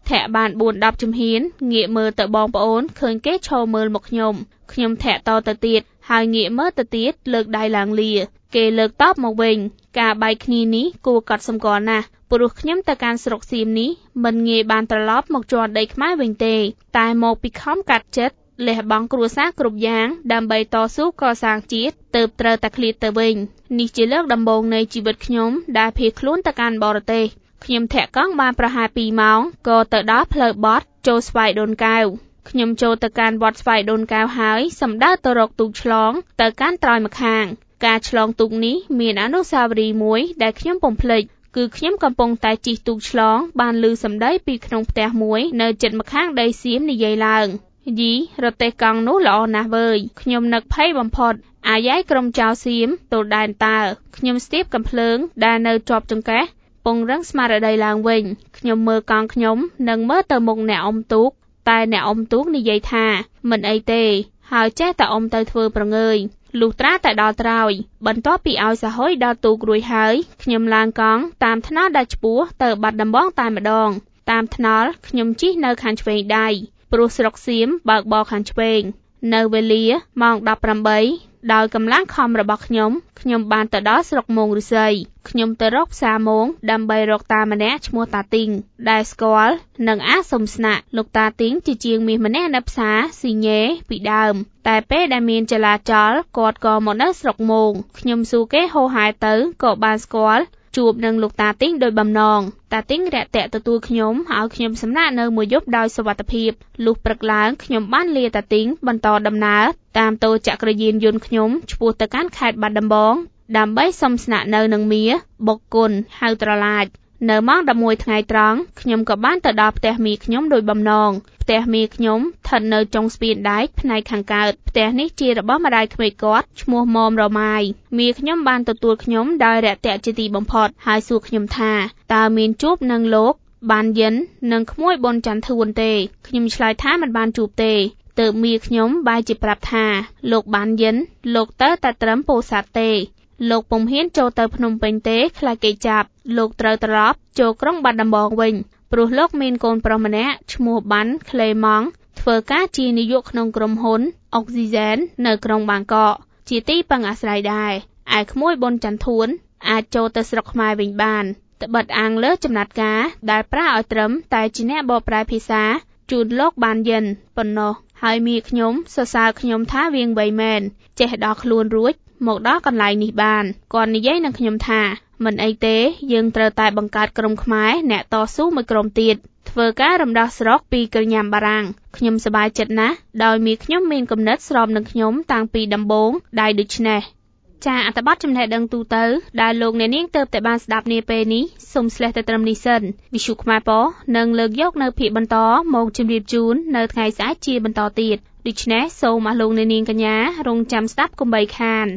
4-10ជំហានងាកមើលទៅបងប្អូនឃើញគេឈរមើលមកខ្ញុំធាក់តទៅទៀតហើយងាកមើលទៅទៀតលើកដៃឡើងលាគេលើកតបមកវិញការបែកគ្នានេះគួរកត់សម្គាល់ណាស់ព្រោះខ្ញុំទៅកាន់ស្រុកសៀមនេះមិនងាយបានត្រឡប់មកជាន់ដីខ្មែរវិញទេតែមកពីខំកាត់ចិត្តលះបង់គ្រួសារគ្រប់យ៉ាងដើម្បីតស៊ូកសាងជាតិទើបត្រូវតែឃ្លាតទៅវិញនេះជាលើកដំបូងនៃជីវិតខ្ញុំដែលភៀសខ្លួនទៅកាន់បរទេសខ្ញុំធាក់កង់បានប្រហែល2ម៉ោងក៏ទៅដល់ផ្លូវបត់ចូលស្វាយដូនកែវខ្ញុំចូលទៅកាន់វត្តស្វាយដូនកែវហើយសម្ដៅទៅរកទូកឆ្លងទៅកាន់ត្រើយម្ខាងការឆ្លងទូកនេះមានអនុស្សាវរីយ៍មួយដែលខ្ញុំពុំភ្លេចគឺខ្ញុំកំពុងតែជិះទូកឆ្លងបានឮសម្ដីពីក្នុងផ្ទះមួយនៅជិតម្ខាងដីសៀមនិយាយឡើងយីរទេះកង់នោះល្អណាស់វើយខ្ញុំនឹកភ័យបំផុតអាយ៉ៃក្រុមចៅសៀមទល់ដែនតើខ្ញុំស្ទាបកំភ្លើងដែលនៅជាប់ចង្កេះពងរឹងស្មារតីឡើងវិញខ្ញុំមើលកង់ខ្ញុំនិងមើលទៅមុខអ្នកអុំទូកតែអ្នកអុំទូកនិយាយថាមិនអីទេហើយចេះតែអុំទៅធ្វើប្រងើយលុះត្រាតែដល់ត្រើយបន្ទាប់ពីឲ្យសហុយដល់ទូករួចហើយខ្ញុំឡើងកង់តាមថ្នល់ដែលឆ្ពោះទៅបាត់ដំបងតែម្ដងតាមថ្នល់ខ្ញុំជិះនៅខាងឆ្វេងដៃព្រោះស្រុកសៀមបើកបរខាងឆ្វេងនៅវេលាម៉ោង18 ដោយកម្លាំងខំរបស់ខ្ញុំបានទៅដល់ស្រុកមោងឫស្សីខ្ញុំទៅរកផ្សារមោងដើម្បីរកតាម្នាក់ឈ្មោះតាទីងដែលស្គាល់និងអាចសុំស្នាក់លោកតាទីងជាជាងមាសម្នាក់នៅផ្សារស៊ីញ៉េពីដើមតែពេលដែលមានចលាចលគាត់ក៏មកនៅស្រុកមោងខ្ញុំសួរគេហៅហែទៅក៏បានស្គាល់ជួបនឹងលោកតាទីងដោយបំណងតាទីងរាក់ទាក់ទទួលខ្ញុំឲ្យខ្ញុំសំណាក់នៅមួយយប់ដោយសុវត្ថិភាពលុះព្រឹកឡើងខ្ញុំបានលាតាទីងបន្តដំណើរតាមតូចក្រយានយន្តខ្ញុំឆ្ពោះទៅកាន់ខេត្តបាត់ដំបងដើម្បីសុំស្នាក់នៅនឹងមាបុកគុណហៅត្រឡាចនៅម៉ោង11ថ្ងៃត្រង់ខ្ញុំក៏បានទៅដល់ផ្ទះមីខ្ញុំដោយបំណងផ្ទះមីខ្ញុំស្ថិតនៅចុងស្ពានដែកផ្នែកខាងកើតផ្ទះនេះជារបស់ម្ដាយក្មេកគាត់ឈ្មោះមុំរម៉ាយមីខ្ញុំបានទទួលខ្ញុំដោយរាក់ទាក់ជាទីបំផុតហើយសួរខ្ញុំថាតើមានជួបនឹងលោកបានយិននិងក្មួយបុនច័ន្ទធួនទេខ្ញុំឆ្លើយថាមិនបានជួបទេទើបមីខ្ញុំបែរជាប្រាប់ថាលោកបានយិនលោកទៅតែត្រឹមពោធិ៍សាត់ទេលោកពុំហ៊ានចូលទៅភ្នំពេញទេខ្លាចគេចាប់លោកត្រូវត្រឡប់ចូលក្រុងបាត់ដំបងវិញព្រោះលោកមានកូនប្រុសម្នាក់ឈ្មោះបានក្លេម៉ង់ធ្វើការជានាយកក្នុងក្រុមហ៊ុនអុកស៊ីហ្សែននៅក្រុងបាងកកជាទីពឹងអាស្រ័យដែរឯក្មួយបុនច័ន្ទធួនអាចចូលទៅស្រុកខ្មែរវិញបានត្បិតអាងលើចំណាត់ការដែលប្រាឲ្យត្រឹមតែជាអ្នកបកប្រែភាសាជូនលោកបានយិនប៉ុណ្ណោះហើយមីខ្ញុំសរសើរខ្ញុំថាវាងវៃមែនចេះដល់ខ្លួនរួចមកដល់កន្លែងនេះបានគាត់និយាយនឹងខ្ញុំថាមិនអីទេយើងត្រូវតែបង្កើតក្រុមខ្មែរអ្នកតស៊ូមួយក្រុមទៀតធ្វើការរំដោះស្រុកពីក្រញាំបារាំងខ្ញុំសប្បាយចិត្តណាស់ដោយមីខ្ញុំមានគំនិតស្របនឹងខ្ញុំតាំងពីដំបូងដែរដូច្នេះចាអត្ថបទចំណេះដឹងទូទៅដែលលោកអ្នកនាងទៅតែបានស្ដាប់នាពេលនេះសូមស្លេះតែត្រឹមនេះសិនវិទ្យុខ្មែរប៉ុស្តិ៍នឹងលើកយកនៅភាគបន្តមកជម្រាបជូននៅថ្ងៃស្អែកជាបន្តទៀតដូច្នេះសូមអស់លោកអ្នកនាងកញ្ញារងចាំស្ដាប់កុំបីខាន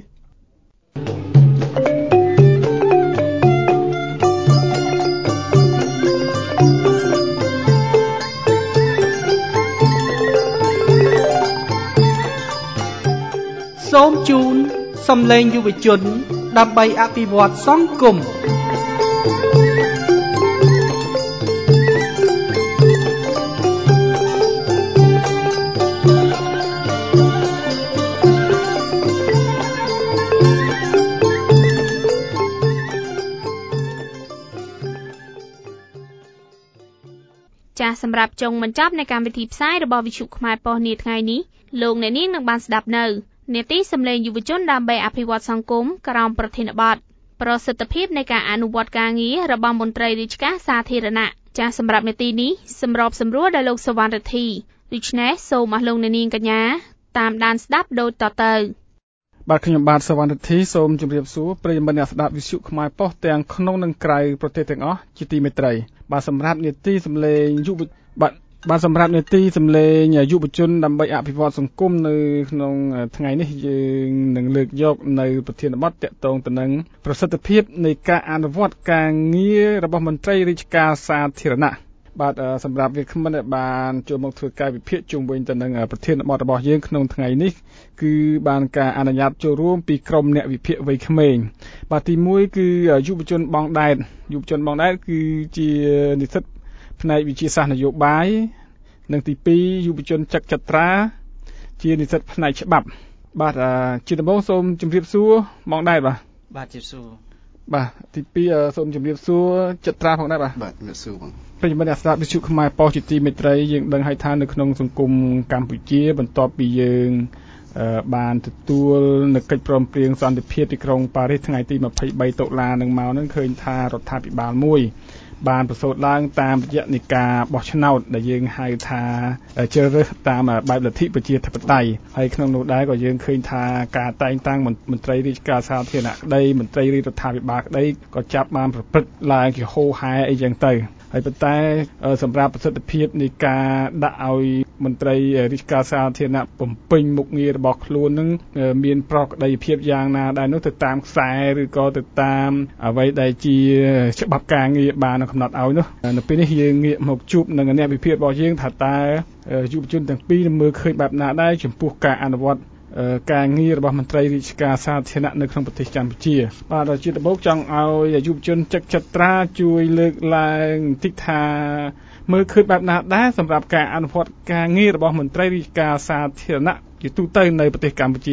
សូមជូនសំឡេងយុវជនដើម្បីអភិវឌ្ឍសង្គមចាសសម្រាប់ចុងបញ្ចប់នៃកម្មវិធីផ្សាយរបស់វិទ្យុខ្មែរប៉ុស្តិ៍នាថ្ងៃនេះលោកអ្នកនាងនឹងបានស្ដាប់នៅនេតិសម្លេងយុវជនដើម្បីអភិវឌ្ឍសង្គមក្រោមប្រធានបទប្រសិទ្ធភាពនៃការអនុវត្តការងាររបស់មន្ត្រីរាជការសាធារណៈចាសសម្រាប់នេតិនេះសម្របសម្រួលដោយលោកសវណ្ណរិទ្ធីដូច្នេះសូមអស់លោកអ្នកនាងកញ្ញាតាមដានស្ដាប់ដូចតទៅបាទខ្ញុំបាទសវណ្ណរិទ្ធីសូមជម្រាបសួរប្រិយមិត្តអ្នកស្ដាប់វិទ្យុខ្មែរប៉ុស្តិ៍ទាំងក្នុងនិងក្រៅប្រទេសទាំងអស់ជាទីមេត្រីបាទសម្រាប់នេតិសម្លេងយុវបាទសម្រាប់នេតិសម្លេងយុវជនដើម្បីអភិវឌ្ឍសង្គមនៅក្នុងថ្ងៃនេះយើងនឹងលើកយកនៅប្រធានបទទាក់ទងទៅនឹងប្រសិទ្ធភាពនៃការអនុវត្តការងាររបស់មន្ត្រីរាជការសាធារណៈបាទសម្រាប់វាគ្មិនបានចូលមកធ្វើការវិភាគជុំវិញទៅនឹងប្រធានបទរបស់យើងក្នុងថ្ងៃនេះគឺបានការអនុញ្ញាតចូលរួមពីក្រុមអ្នកវិភាគវ័យក្មេងបាទទី1គឺយុវជនបងដែតគឺជានិស្សិតផ្នែកវិទ្យាសាស្ត្រនយោបាយនិងទី2យុវជនចក្ត្រាជានិស្សិតផ្នែកច្បាប់បាទជាដំបូងសូមជម្រាបសួរបងដែតបាទជម្រាបសួរបាទទី2សូមជម្រាបសួរចត្រាផងដែរបាទជម្រាបសួរបងប្រិយមិត្តអ្នកស្ដាប់វិទ្យុខ្មែរប៉ុស្តិ៍ជាទីមេត្រីយើងដឹងហើយថានៅក្នុងសង្គមកម្ពុជាបន្ទាប់ពីយើងបានទទួលនៅកិច្ចព្រមព្រៀងសន្តិភាពទីក្រុងប៉ារីសថ្ងៃទី23តុលានឹងមកនឹងឃើញថារដ្ឋាភិបាលមួយបានប្រសូតឡើងតាមរយៈនៃការបោះឆ្នោតដែលយើងហៅថាជ្រើសរើសតាមបែបលទ្ធិប្រជាធិបតេយ្យហើយក្នុងនោះដែរក៏យើងឃើញថាការតែងតាំងមន្ត្រីរាជការសាធារណៈក្តីមន្ត្រីរាជរដ្ឋាភិបាលក្តីក៏ចាប់បានប្រព្រឹត្តឡើងជាហូរហែអីចឹងទៅហើយប៉ុន្តែសម្រាប់ប្រសិទ្ធភាពនៃការដាក់ឲ្យមន្ត្រីរាជការសាធារណៈបំពេញមុខងាររបស់ខ្លួននឹងមានប្រកដីភាពយ៉ាងណាដែរនោះទៅតាមខ្សែឬក៏ទៅតាមអ្វីដែលជាច្បាប់ការងារបានកំណត់ឲ្យនោះនៅពេលនេះយើងងាកមកជួបនឹងអ្នកវិភាគរបស់យើងថាតើយុវជនទាំងពីរមើលឃើញបែបណាដែរចំពោះការអនុវត្តការងាររបស់មន្ត្រីរាជការសាធារណៈនៅក្នុងប្រទេសកម្ពុជាបាទជាដំបូងចង់ឲ្យយុវជនចក្ត្រាជួយលើកឡើងបន្តិចថាមើលឃើញបែបណាដែរសម្រាប់ការអនុវត្តការងាររបស់មន្ត្រីរាជការសាធារណៈជាទូទៅនៅប្រទេសកម្ពុជាបាទ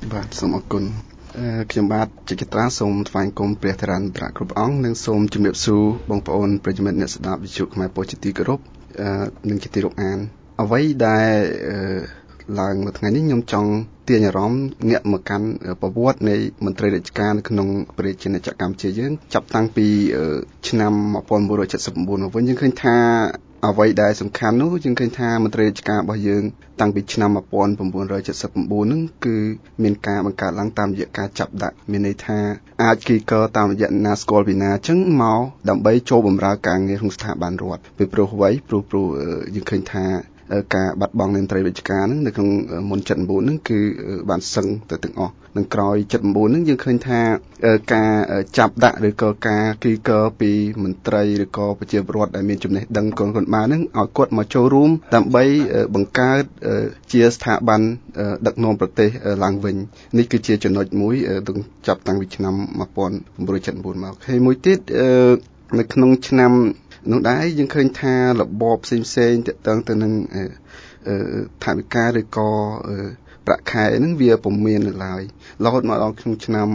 បាទសូមអរគុណខ្ញុំបាទជាកិត្រាសូមថ្វាយគុំព្រះធរណត្រាគ្រប់អង្គនិងសូមជំរាបសួរបងប្អូនប្រិយមិត្តអ្នកស្ដាប់វិទ្យុខ្មែរប៉ុស្តិ៍ជាទីគោរពនិងជាទីរាប់អានអ្វីដែលឡើងនៅថ្ងៃនេះខ្ញុំចង់ទាញអារម្មណ៍ងាកមកកាន់ប្រវត្តិនៃមន្ត្រីរាជការនៅក្នុងប្រជាជាតិកម្ពុជាយើងចាប់តាំងពីឆ្នាំ1979មកវិញយើងឃើញថាអ្វីដែលសំខាន់នោះយើងឃើញថាមន្ត្រីរាជការរបស់យើងតាំងពីឆ្នាំ1979ហ្នឹងគឺមានការបង្កើតឡើងតាមរយៈការចាប់ដាក់មានន័យថាអាចគីកើតាមរយៈណាស្គាល់ពីណាអញ្ចឹងមកដើម្បីចូលបម្រើការងារក្នុងស្ថាប័នរដ្ឋពីព្រោះយើងឃើញថាការបាត់បង់នៃមន្ត្រីរាជការហ្នឹងនៅក្នុងមុន79ហ្នឹងគឺបានសឹងទៅទាំងអស់នឹងក្រោយ79ហ្នឹងយើងឃើញថាការចាប់ដាក់ឬក៏ការគីកើពីមន្ត្រីឬក៏ប្រជាពលរដ្ឋដែលមានចំណេះដឹងកូនបានហ្នឹងឲ្យគាត់មកចូលរួមដើម្បីបង្កើតជាស្ថាប័នដឹកនាំប្រទេសឡើងវិញនេះគឺជាចំណុចមួយចាប់តាំងពីឆ្នាំ1979មកហើយមួយទៀតនៅក្នុងឆ្នាំនោះដែរយើងឃើញថារបបផ្សេងៗទាក់ទងទៅនឹងថវិកាឬក៏ប្រាក់ខែហ្នឹងវាពុំមាននៅឡើយរហូតមកដល់ក្នុងឆ្នាំ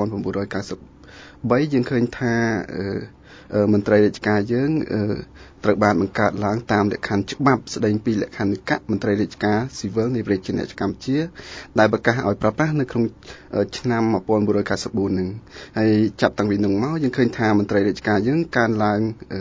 1993យើងឃើញថាមន្ត្រីរាជការយើងត្រូវបានបង្កើតឡើងតាមលក្ខខណ្ឌច្បាប់ស្តីពីលក្ខន្តិកៈមន្ត្រីរាជការស៊ីវិលនៃប្រជាជាតិកម្ពុជាដែលប្រកាសឲ្យប្រើប្រាស់នៅក្នុងឆ្នាំ1994ហ្នឹងហើយចាប់តាំងពីនោះមកយើងឃើញថាមន្ត្រីរាជការយើងកើនឡើង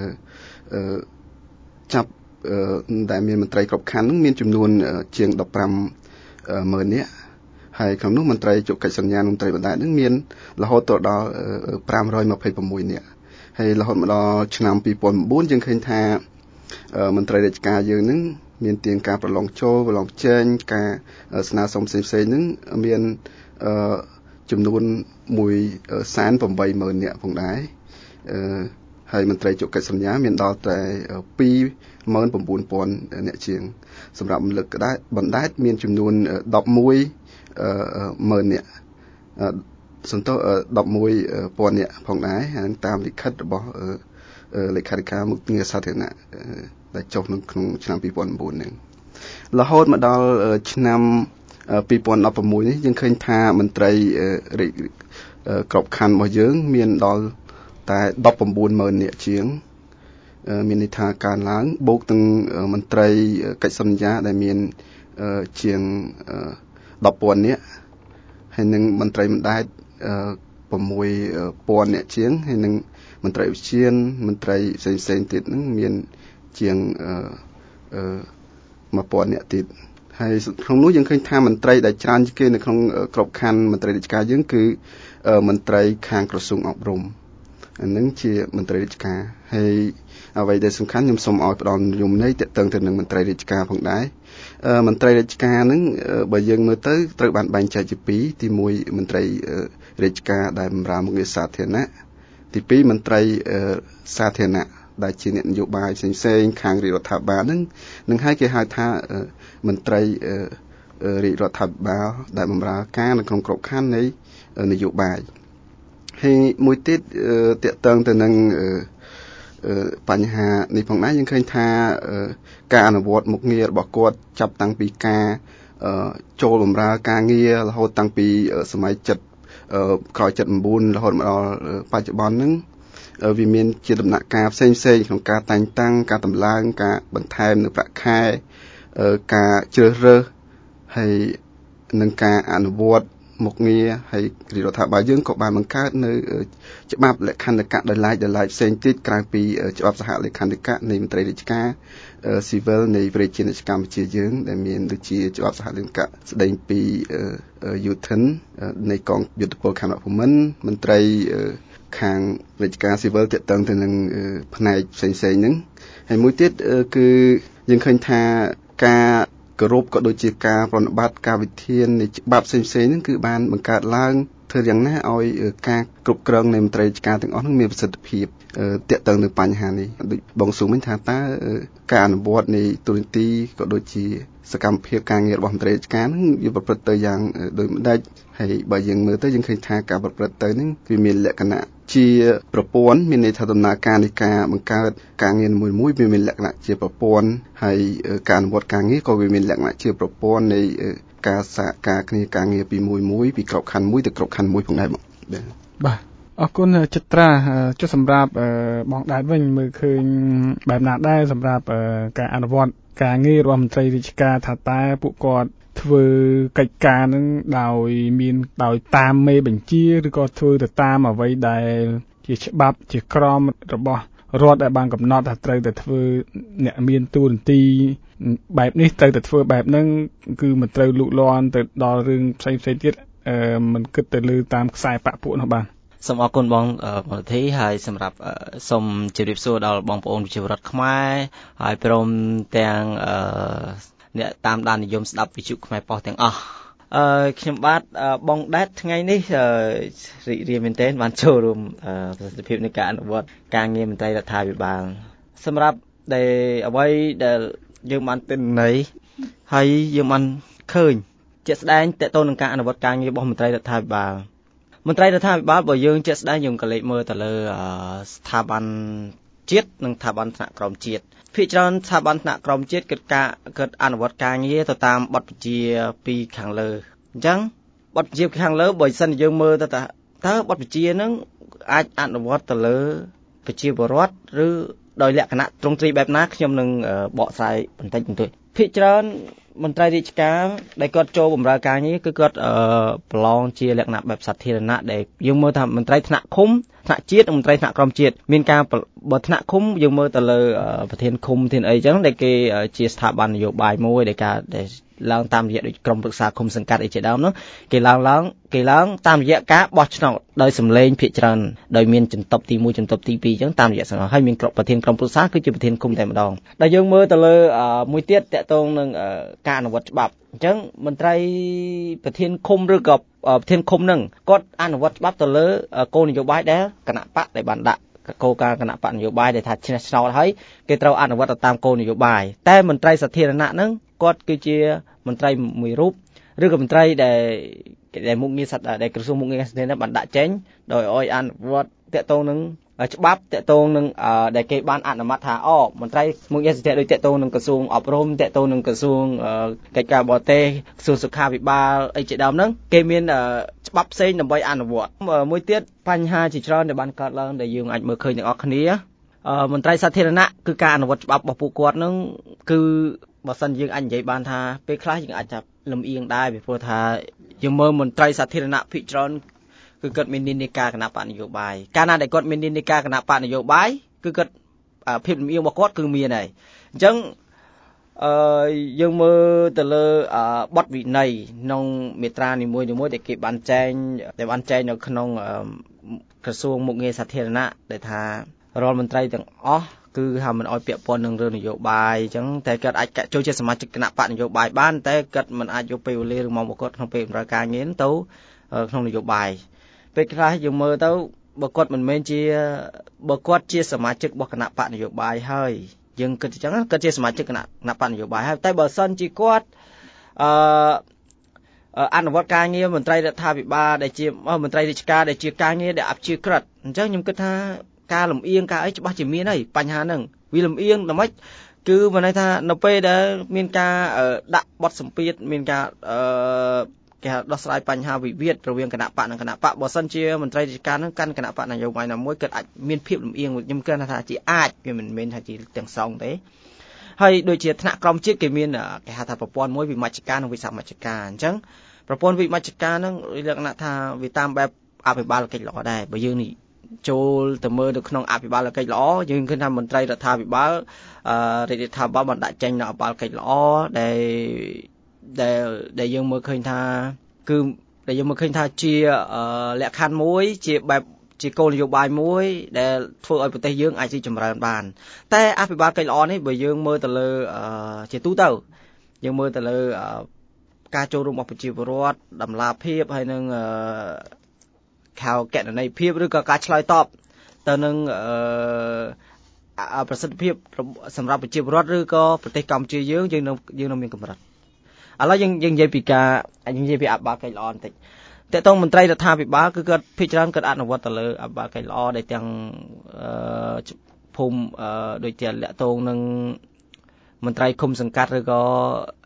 ចាប់ដែលមានមន្ត្រីគ្រប់ខណ្ឌហ្នឹងមានចំនួនជាង15,000 នាក់ហើយក្នុងនោះមន្ត្រីជោគកិច្ចសញ្ញាមន្ត្រីបណ្ដាលហ្នឹងមានរហូតដល់526នាក់ហើយរហូតមកដល់ឆ្នាំ2009យើងឃើញថាមន្ត្រីរាជការយើងហ្នឹងមានទានការប្រឡងចូលប្រឡងចេញការស្នើសុំផ្សេងៗហ្នឹងមានចំនួន180,000 នាក់ផងដែរហើយមន្ត្រីជោគកិច្ចសញ្ញាមានដល់តែ29,000 នាក់ជាងសម្រាប់មលឹកបណ្ដែតមានចំនួន11,000 នាក់សន្តោ11,000 នាក់ផងដែរហើយតាមលិខិតរបស់លេខាធិការមុខងារសាធារណៈដែលចុះក្នុងឆ្នាំ2009ហ្នឹងរហូតមកដល់ឆ្នាំ2016នេះយើងឃើញថាមន្ត្រីក្របខ័ណ្ឌរបស់យើងមានដល់តែ19,000 នាក់ជាងមានន័យថាកើនឡើងបូកទាំងមន្ត្រីកិច្ចសន្យាដែលមានជាង10,000 នាក់ហើយនឹងមន្ត្រីបណ្ដែត6,000 នាក់ជាងហើយនឹងមន្ត្រីឧទ្យានមន្ត្រីផ្សេងៗទៀតហ្នឹងមានជាង1,000 នាក់ទៀតហើយក្នុងនោះយើងឃើញថាមន្ត្រីដែលច្រើនជាងគេនៅក្នុងក្របខ័ណ្ឌមន្ត្រីរាជការយើងគឺមន្ត្រីខាងក្រសួងអប់រំអានឹងជាមន្ត្រីរាជការហើយអ្វីដែលសំខាន់ខ្ញុំសូមឲ្យផ្ដល់និយមន័យទាក់ទងទៅនឹងមន្ត្រីរាជការផងដែរមន្ត្រីរាជការហ្នឹងបើយើងមើលទៅត្រូវបានបែងចែកជាពីរទី1មន្ត្រីរាជការដែលបម្រើមុខងារសាធារណៈទី2មន្ត្រីសាធារណៈដែលជាអ្នកនយោបាយផ្សេងៗខាងរាជរដ្ឋាភិបាលហ្នឹងនឹងហើយគេហៅថាមន្ត្រីរាជរដ្ឋាភិបាលដែលបម្រើការនៅក្នុងក្របខ័ណ្ឌនៃនយោបាយហើយមួយទៀតទាក់ទងទៅនឹងបញ្ហានេះផងដែរយើងឃើញថាការអនុវត្តមុខងាររបស់គាត់ចាប់តាំងពីការចូលបម្រើការងាររហូតតាំងពីសម័យក្រោយ79រហូតមកដល់បច្ចុប្បន្នហ្នឹងវាមានជាដំណាក់កាលផ្សេងៗក្នុងការតែងតាំងការតម្លើងការបន្ថែមនៅប្រាក់ខែការជ្រើសរើសហើយនឹងការអនុវត្តមុខងារហើយរាជរដ្ឋាភិបាលយើងក៏បានបង្កើតនៅច្បាប់លក្ខន្តិកៈដោយឡែកផ្សេងទៀតក្រៅពីច្បាប់សហលក្ខន្តិកៈនៃមន្ត្រីរាជការស៊ីវិលនៃប្រជាជាតិកម្ពុជាយើងដែលមានដូចជាច្បាប់សហលក្ខន្តិកៈស្តីពីយុទ្ធននៃកងយុទ្ធពលខេមរភូមិន្ទមន្ត្រីខាងរាជការស៊ីវិលទាក់ទងទៅនឹងផ្នែកផ្សេងៗហ្នឹងហើយមួយទៀតគឺយើងឃើញថាការគោរពក៏ដូចជាការប្រតិបត្តិការវិធាននៃច្បាប់ផ្សេងៗហ្នឹងគឺបានបង្កើតឡើងធ្វើយ៉ាងណាឲ្យការគ្រប់គ្រងនៃមន្ត្រីរាជការទាំងអស់ហ្នឹងមានប្រសិទ្ធភាពទាក់ទងនឹងបញ្ហានេះដូចបងស៊ូមិញថាតើការអនុវត្តនៃទូនីតិក៏ដូចជាសកម្មភាពការងាររបស់មន្ត្រីរាជការហ្នឹងវាប្រព្រឹត្តទៅយ៉ាងដូចម្ដេចហើយបើយើងមើលទៅយើងឃើញថាការប្រព្រឹត្តទៅហ្នឹងវាមានលក្ខណៈជាប្រព័ន្ធមានន័យថាដំណើរការនៃការបង្កើតការងារមួយៗវាមានលក្ខណៈជាប្រព័ន្ធហើយការអនុវត្តការងារក៏វាមានលក្ខណៈជាប្រព័ន្ធនៃការសហការគ្នាការងារពីមួយពីក្របខ័ណ្ឌមួយទៅក្របខ័ណ្ឌមួយផងដែរបងបាទអរគុណចិត្រាចុះសម្រាប់បងដែរវិញមើលឃើញបែបណាដែរសម្រាប់ការអនុវត្តការងាររបស់មន្ត្រីរាជការថាតើពួកគាត់ធ្វើកិច្ចការនឹងដោយតាមមេបញ្ជាឬក៏ធ្វើទៅតាមអ្វីដែលជាច្បាប់ជាក្រមរបស់រដ្ឋដែលបានកំណត់ថាត្រូវតែធ្វើអ្នកមានតួនាទីបែបនេះត្រូវតែធ្វើបែបហ្នឹងគឺមិនត្រូវលូកលាន់ទៅដល់រឿងផ្សេងទៀតមិនគិតទៅលើតាមខ្សែបកពួកនោះបានសូមអរគុណបងមន្ត្រីហើយសម្រាប់សូមជម្រាបសួរដល់បងប្អូនប្រជាពលរដ្ឋខ្មែរហើយព្រមទាំងអ្នកតាមដាននិយមស្ដាប់វិទ្យុខ្មែរប៉ុស្តិ៍ទាំងអស់ខ្ញុំបាទបងដែតថ្ងៃនេះរីករាយមែនទែនបានចូលរួមប្រសិទ្ធភាពនៃការអនុវត្តការងារមន្ត្រីរដ្ឋាភិបាលសម្រាប់ដែលអ្វីដែលយើងបានទិន្នន័យហើយយើងបានឃើញជាក់ស្ដែងតទៅនឹងការអនុវត្តការងាររបស់មន្ត្រីរដ្ឋាភិបាលបើយើងជាក់ស្ដែងយើងក៏លេចមើលទៅលើស្ថាប័នជាតិនិងស្ថាប័នថ្នាក់ក្រោមជាតិភាគច្រើនស្ថាប័នថ្នាក់ក្រោមជាតិគិតអនុវត្តការងារទៅតាមបទបញ្ជាពីខាងលើអញ្ចឹងបទបញ្ជាពីខាងលើបើសិនយើងមើលទៅតើបទបញ្ជាហ្នឹងអាចអនុវត្តទៅលើប្រជាពលរដ្ឋឬដោយលក្ខណៈទ្រង់ទ្រីបែបណាខ្ញុំនឹងបកស្រាយបន្តិចបន្តួចភាគច្រើនមន្ត្រីរាជការដែលគាត់ចូលបម្រើការងារគឺគាត់ប្រឡងជាលក្ខណៈបែបសាធារណៈដែលយើងមើលថាមន្ត្រីថ្នាក់ឃុំថ្នាក់ជាតិនិងមន្ត្រីថ្នាក់ក្រមជាតិមានការបើថ្នាក់ឃុំយើងមើលទៅលើប្រធានឃុំប្រធានអីចឹងដែលគេជាស្ថាប័ននយោបាយមួយដែលឡើងតាមរយៈដូចក្រុមប្រឹក្សាឃុំសង្កាត់អីជាដើមនោះគេឡើងតាមរយៈការបោះឆ្នោតដោយសម្លេងភាគច្រើនដោយមានចន្ទប់ទី1ចន្ទប់ទី2ចឹងតាមរយៈសង្ឃហើយមានប្រធានក្រុមប្រឹក្សាគឺជាប្រធានឃុំតែម្ដងដែលយើងមើលទៅលើមួយទៀតតកតងនឹងការអនុវត្តច្បាប់អញ្ចឹងមន្ត្រីប្រធានឃុំឬក៏ប្រធានឃុំនឹងគាត់អនុវត្តច្បាប់ទៅលើគោលនយោបាយដែលគណៈបកដែលបានដាក់គោលការណ៍គណៈបកនយោបាយដែលថាឈ្នះឆ្នោតហើយគេត្រូវអនុវត្តតាមគោលនយោបាយតែមន្ត្រីសាធារណៈហ្នឹងគាត់គឺជាមន្ត្រីមួយរូបឬក៏មន្ត្រីដែលមុខងារដែលក្រសួងមុខងារសាធារណៈបានដាក់ចេញដោយឲ្យអនុវត្តតកតងនឹងច្បាប់តកតងនឹងដែលគេបានអនុម័តថាមន្ត្រីមុខងារសាធារណៈដូចតកតងនឹងក្រសួងអប់រំតកតងនឹងក្រសួងកិច្ចការបរទេសក្រសួងសុខាភិបាលអីជាដើមហ្នឹងគេមានច្បាប់ផ្សេងដើម្បីអនុវត្តមួយទៀតបញ្ហាជាច្រើនដែលបានកើតឡើងដែលយើងអាចមើលឃើញទាំងអស់គ្នាមន្ត្រីសាធារណៈគឺការអនុវត្តច្បាប់របស់ពួកគាត់ហ្នឹងគឺបើសិនយើងអាចនិយាយបានថាពេលខ្លះយើងអាចថាលំអៀងដែរពីព្រោះថាយើងមើលមន្ត្រីសាធារណៈភាគច្រើនគឺគាត់មាននិន្នាការគណៈបកនយោបាយកាលណាដែលគាត់មាននិន្នាការគណៈបកនយោបាយគឺគាត់ភាពលំអៀងរបស់គាត់គឺមានហើយអញ្ចឹងយើងមើលទៅលើបទវិន័យក្នុងមាត្រានីមួយៗដែលគេបានចែងនៅក្នុងក្រសួងមុខងារសាធារណៈដែលថារាល់មន្ត្រីទាំងអស់គឺហៅមិនអោយពាក់ព័ន្ធនឹងរឿងនយោបាយអញ្ចឹងតែគាត់អាចចូលជាសមាជិកគណៈបកនយោបាយបានតែគាត់មិនអាចយកពេលវេលាឬមកគាត់ក្នុងពេលបម្រើការងារទៅក្នុងនយោបាយពេលខ្លះយើងមើលទៅបើគាត់មិនមែនជាបើគាត់ជាសមាជិករបស់គណៈបកនយោបាយហើយយើងគិតអញ្ចឹងគាត់ជាសមាជិកគណៈបកនយោបាយហើយតែបើសិនជាគាត់អនុវត្តការងារមន្ត្រីរដ្ឋាភិបាលដែលជាមន្ត្រីរាជការដែលជាការងារដែលអព្យាក្រឹតអញ្ចឹងខ្ញុំគិតថាការលំអៀងការអីច្បាស់ជាមានហើយបញ្ហាហ្នឹងវាលំអៀងដល់ម៉េចគឺមានន័យថានៅពេលដែលមានការដាក់បទសម្ពាធមានការគេដោះស្រាយបញ្ហាវិវាទរវាងគណៈបកនិងគណៈបកបើសិនជាមន្ត្រីរាជការនឹងកាន់គណៈបកនយោបាយណាមួយគាត់អាចមានភាពលំអៀងខ្ញុំគិតថាជាអាចវាមិនមែនថាជាទាំងសងទេហើយដូចជាថ្នាក់ក្រមជាតិគេមានគេហៅថាប្រព័ន្ធមួយវិមជ្ឈការនិងវិសមជ្ឈការអញ្ចឹងប្រព័ន្ធវិមជ្ឈការនឹងលក្ខណៈថាវាតាមបែបអភិបាលកិច្ចល្អដែរបើយើងនេះចូលទៅមើលនៅក្នុងអភិបាលកិច្ចល្អយើងឃើញថាមន្ត្រីរដ្ឋាភិបាលរាជរដ្ឋាភិបាលបានដាក់ចេញនៅអភិបាលកិច្ចល្អដែលយើងមើលឃើញថាគឺដែលយើងមើលឃើញថាជាលក្ខខណ្ឌមួយជាបែបជាគោលនយោបាយមួយដែលធ្វើឲ្យប្រទេសយើងអាចរីកចម្រើនបានតែអភិបាលកិច្ចល្អនេះបើយើងមើលទៅលើជាទូទៅយើងមើលទៅលើការចូលរួមរបស់ប្រជាពលរដ្ឋតម្លាភាពហើយនឹងខោកណន័យភាពឬក៏ការឆ្លើយតបទៅនឹងប្រសិទ្ធភាពសម្រាប់ប្រជាពលរដ្ឋឬក៏ប្រទេសកម្ពុជាយើងនៅមានកម្រិតឥឡូវយើងនិយាយពីអភិបាលកិច្ចល្អបន្តិចតើតើមន្ត្រីរដ្ឋាភិបាលគឺគាត់ភាគច្រើនគាត់អនុវត្តទៅលើអភិបាលកិច្ចល្អដែលទាំងភូមិដូចជាលាក់តងនឹងមន្ត្រីឃុំសង្កាត់ឬក៏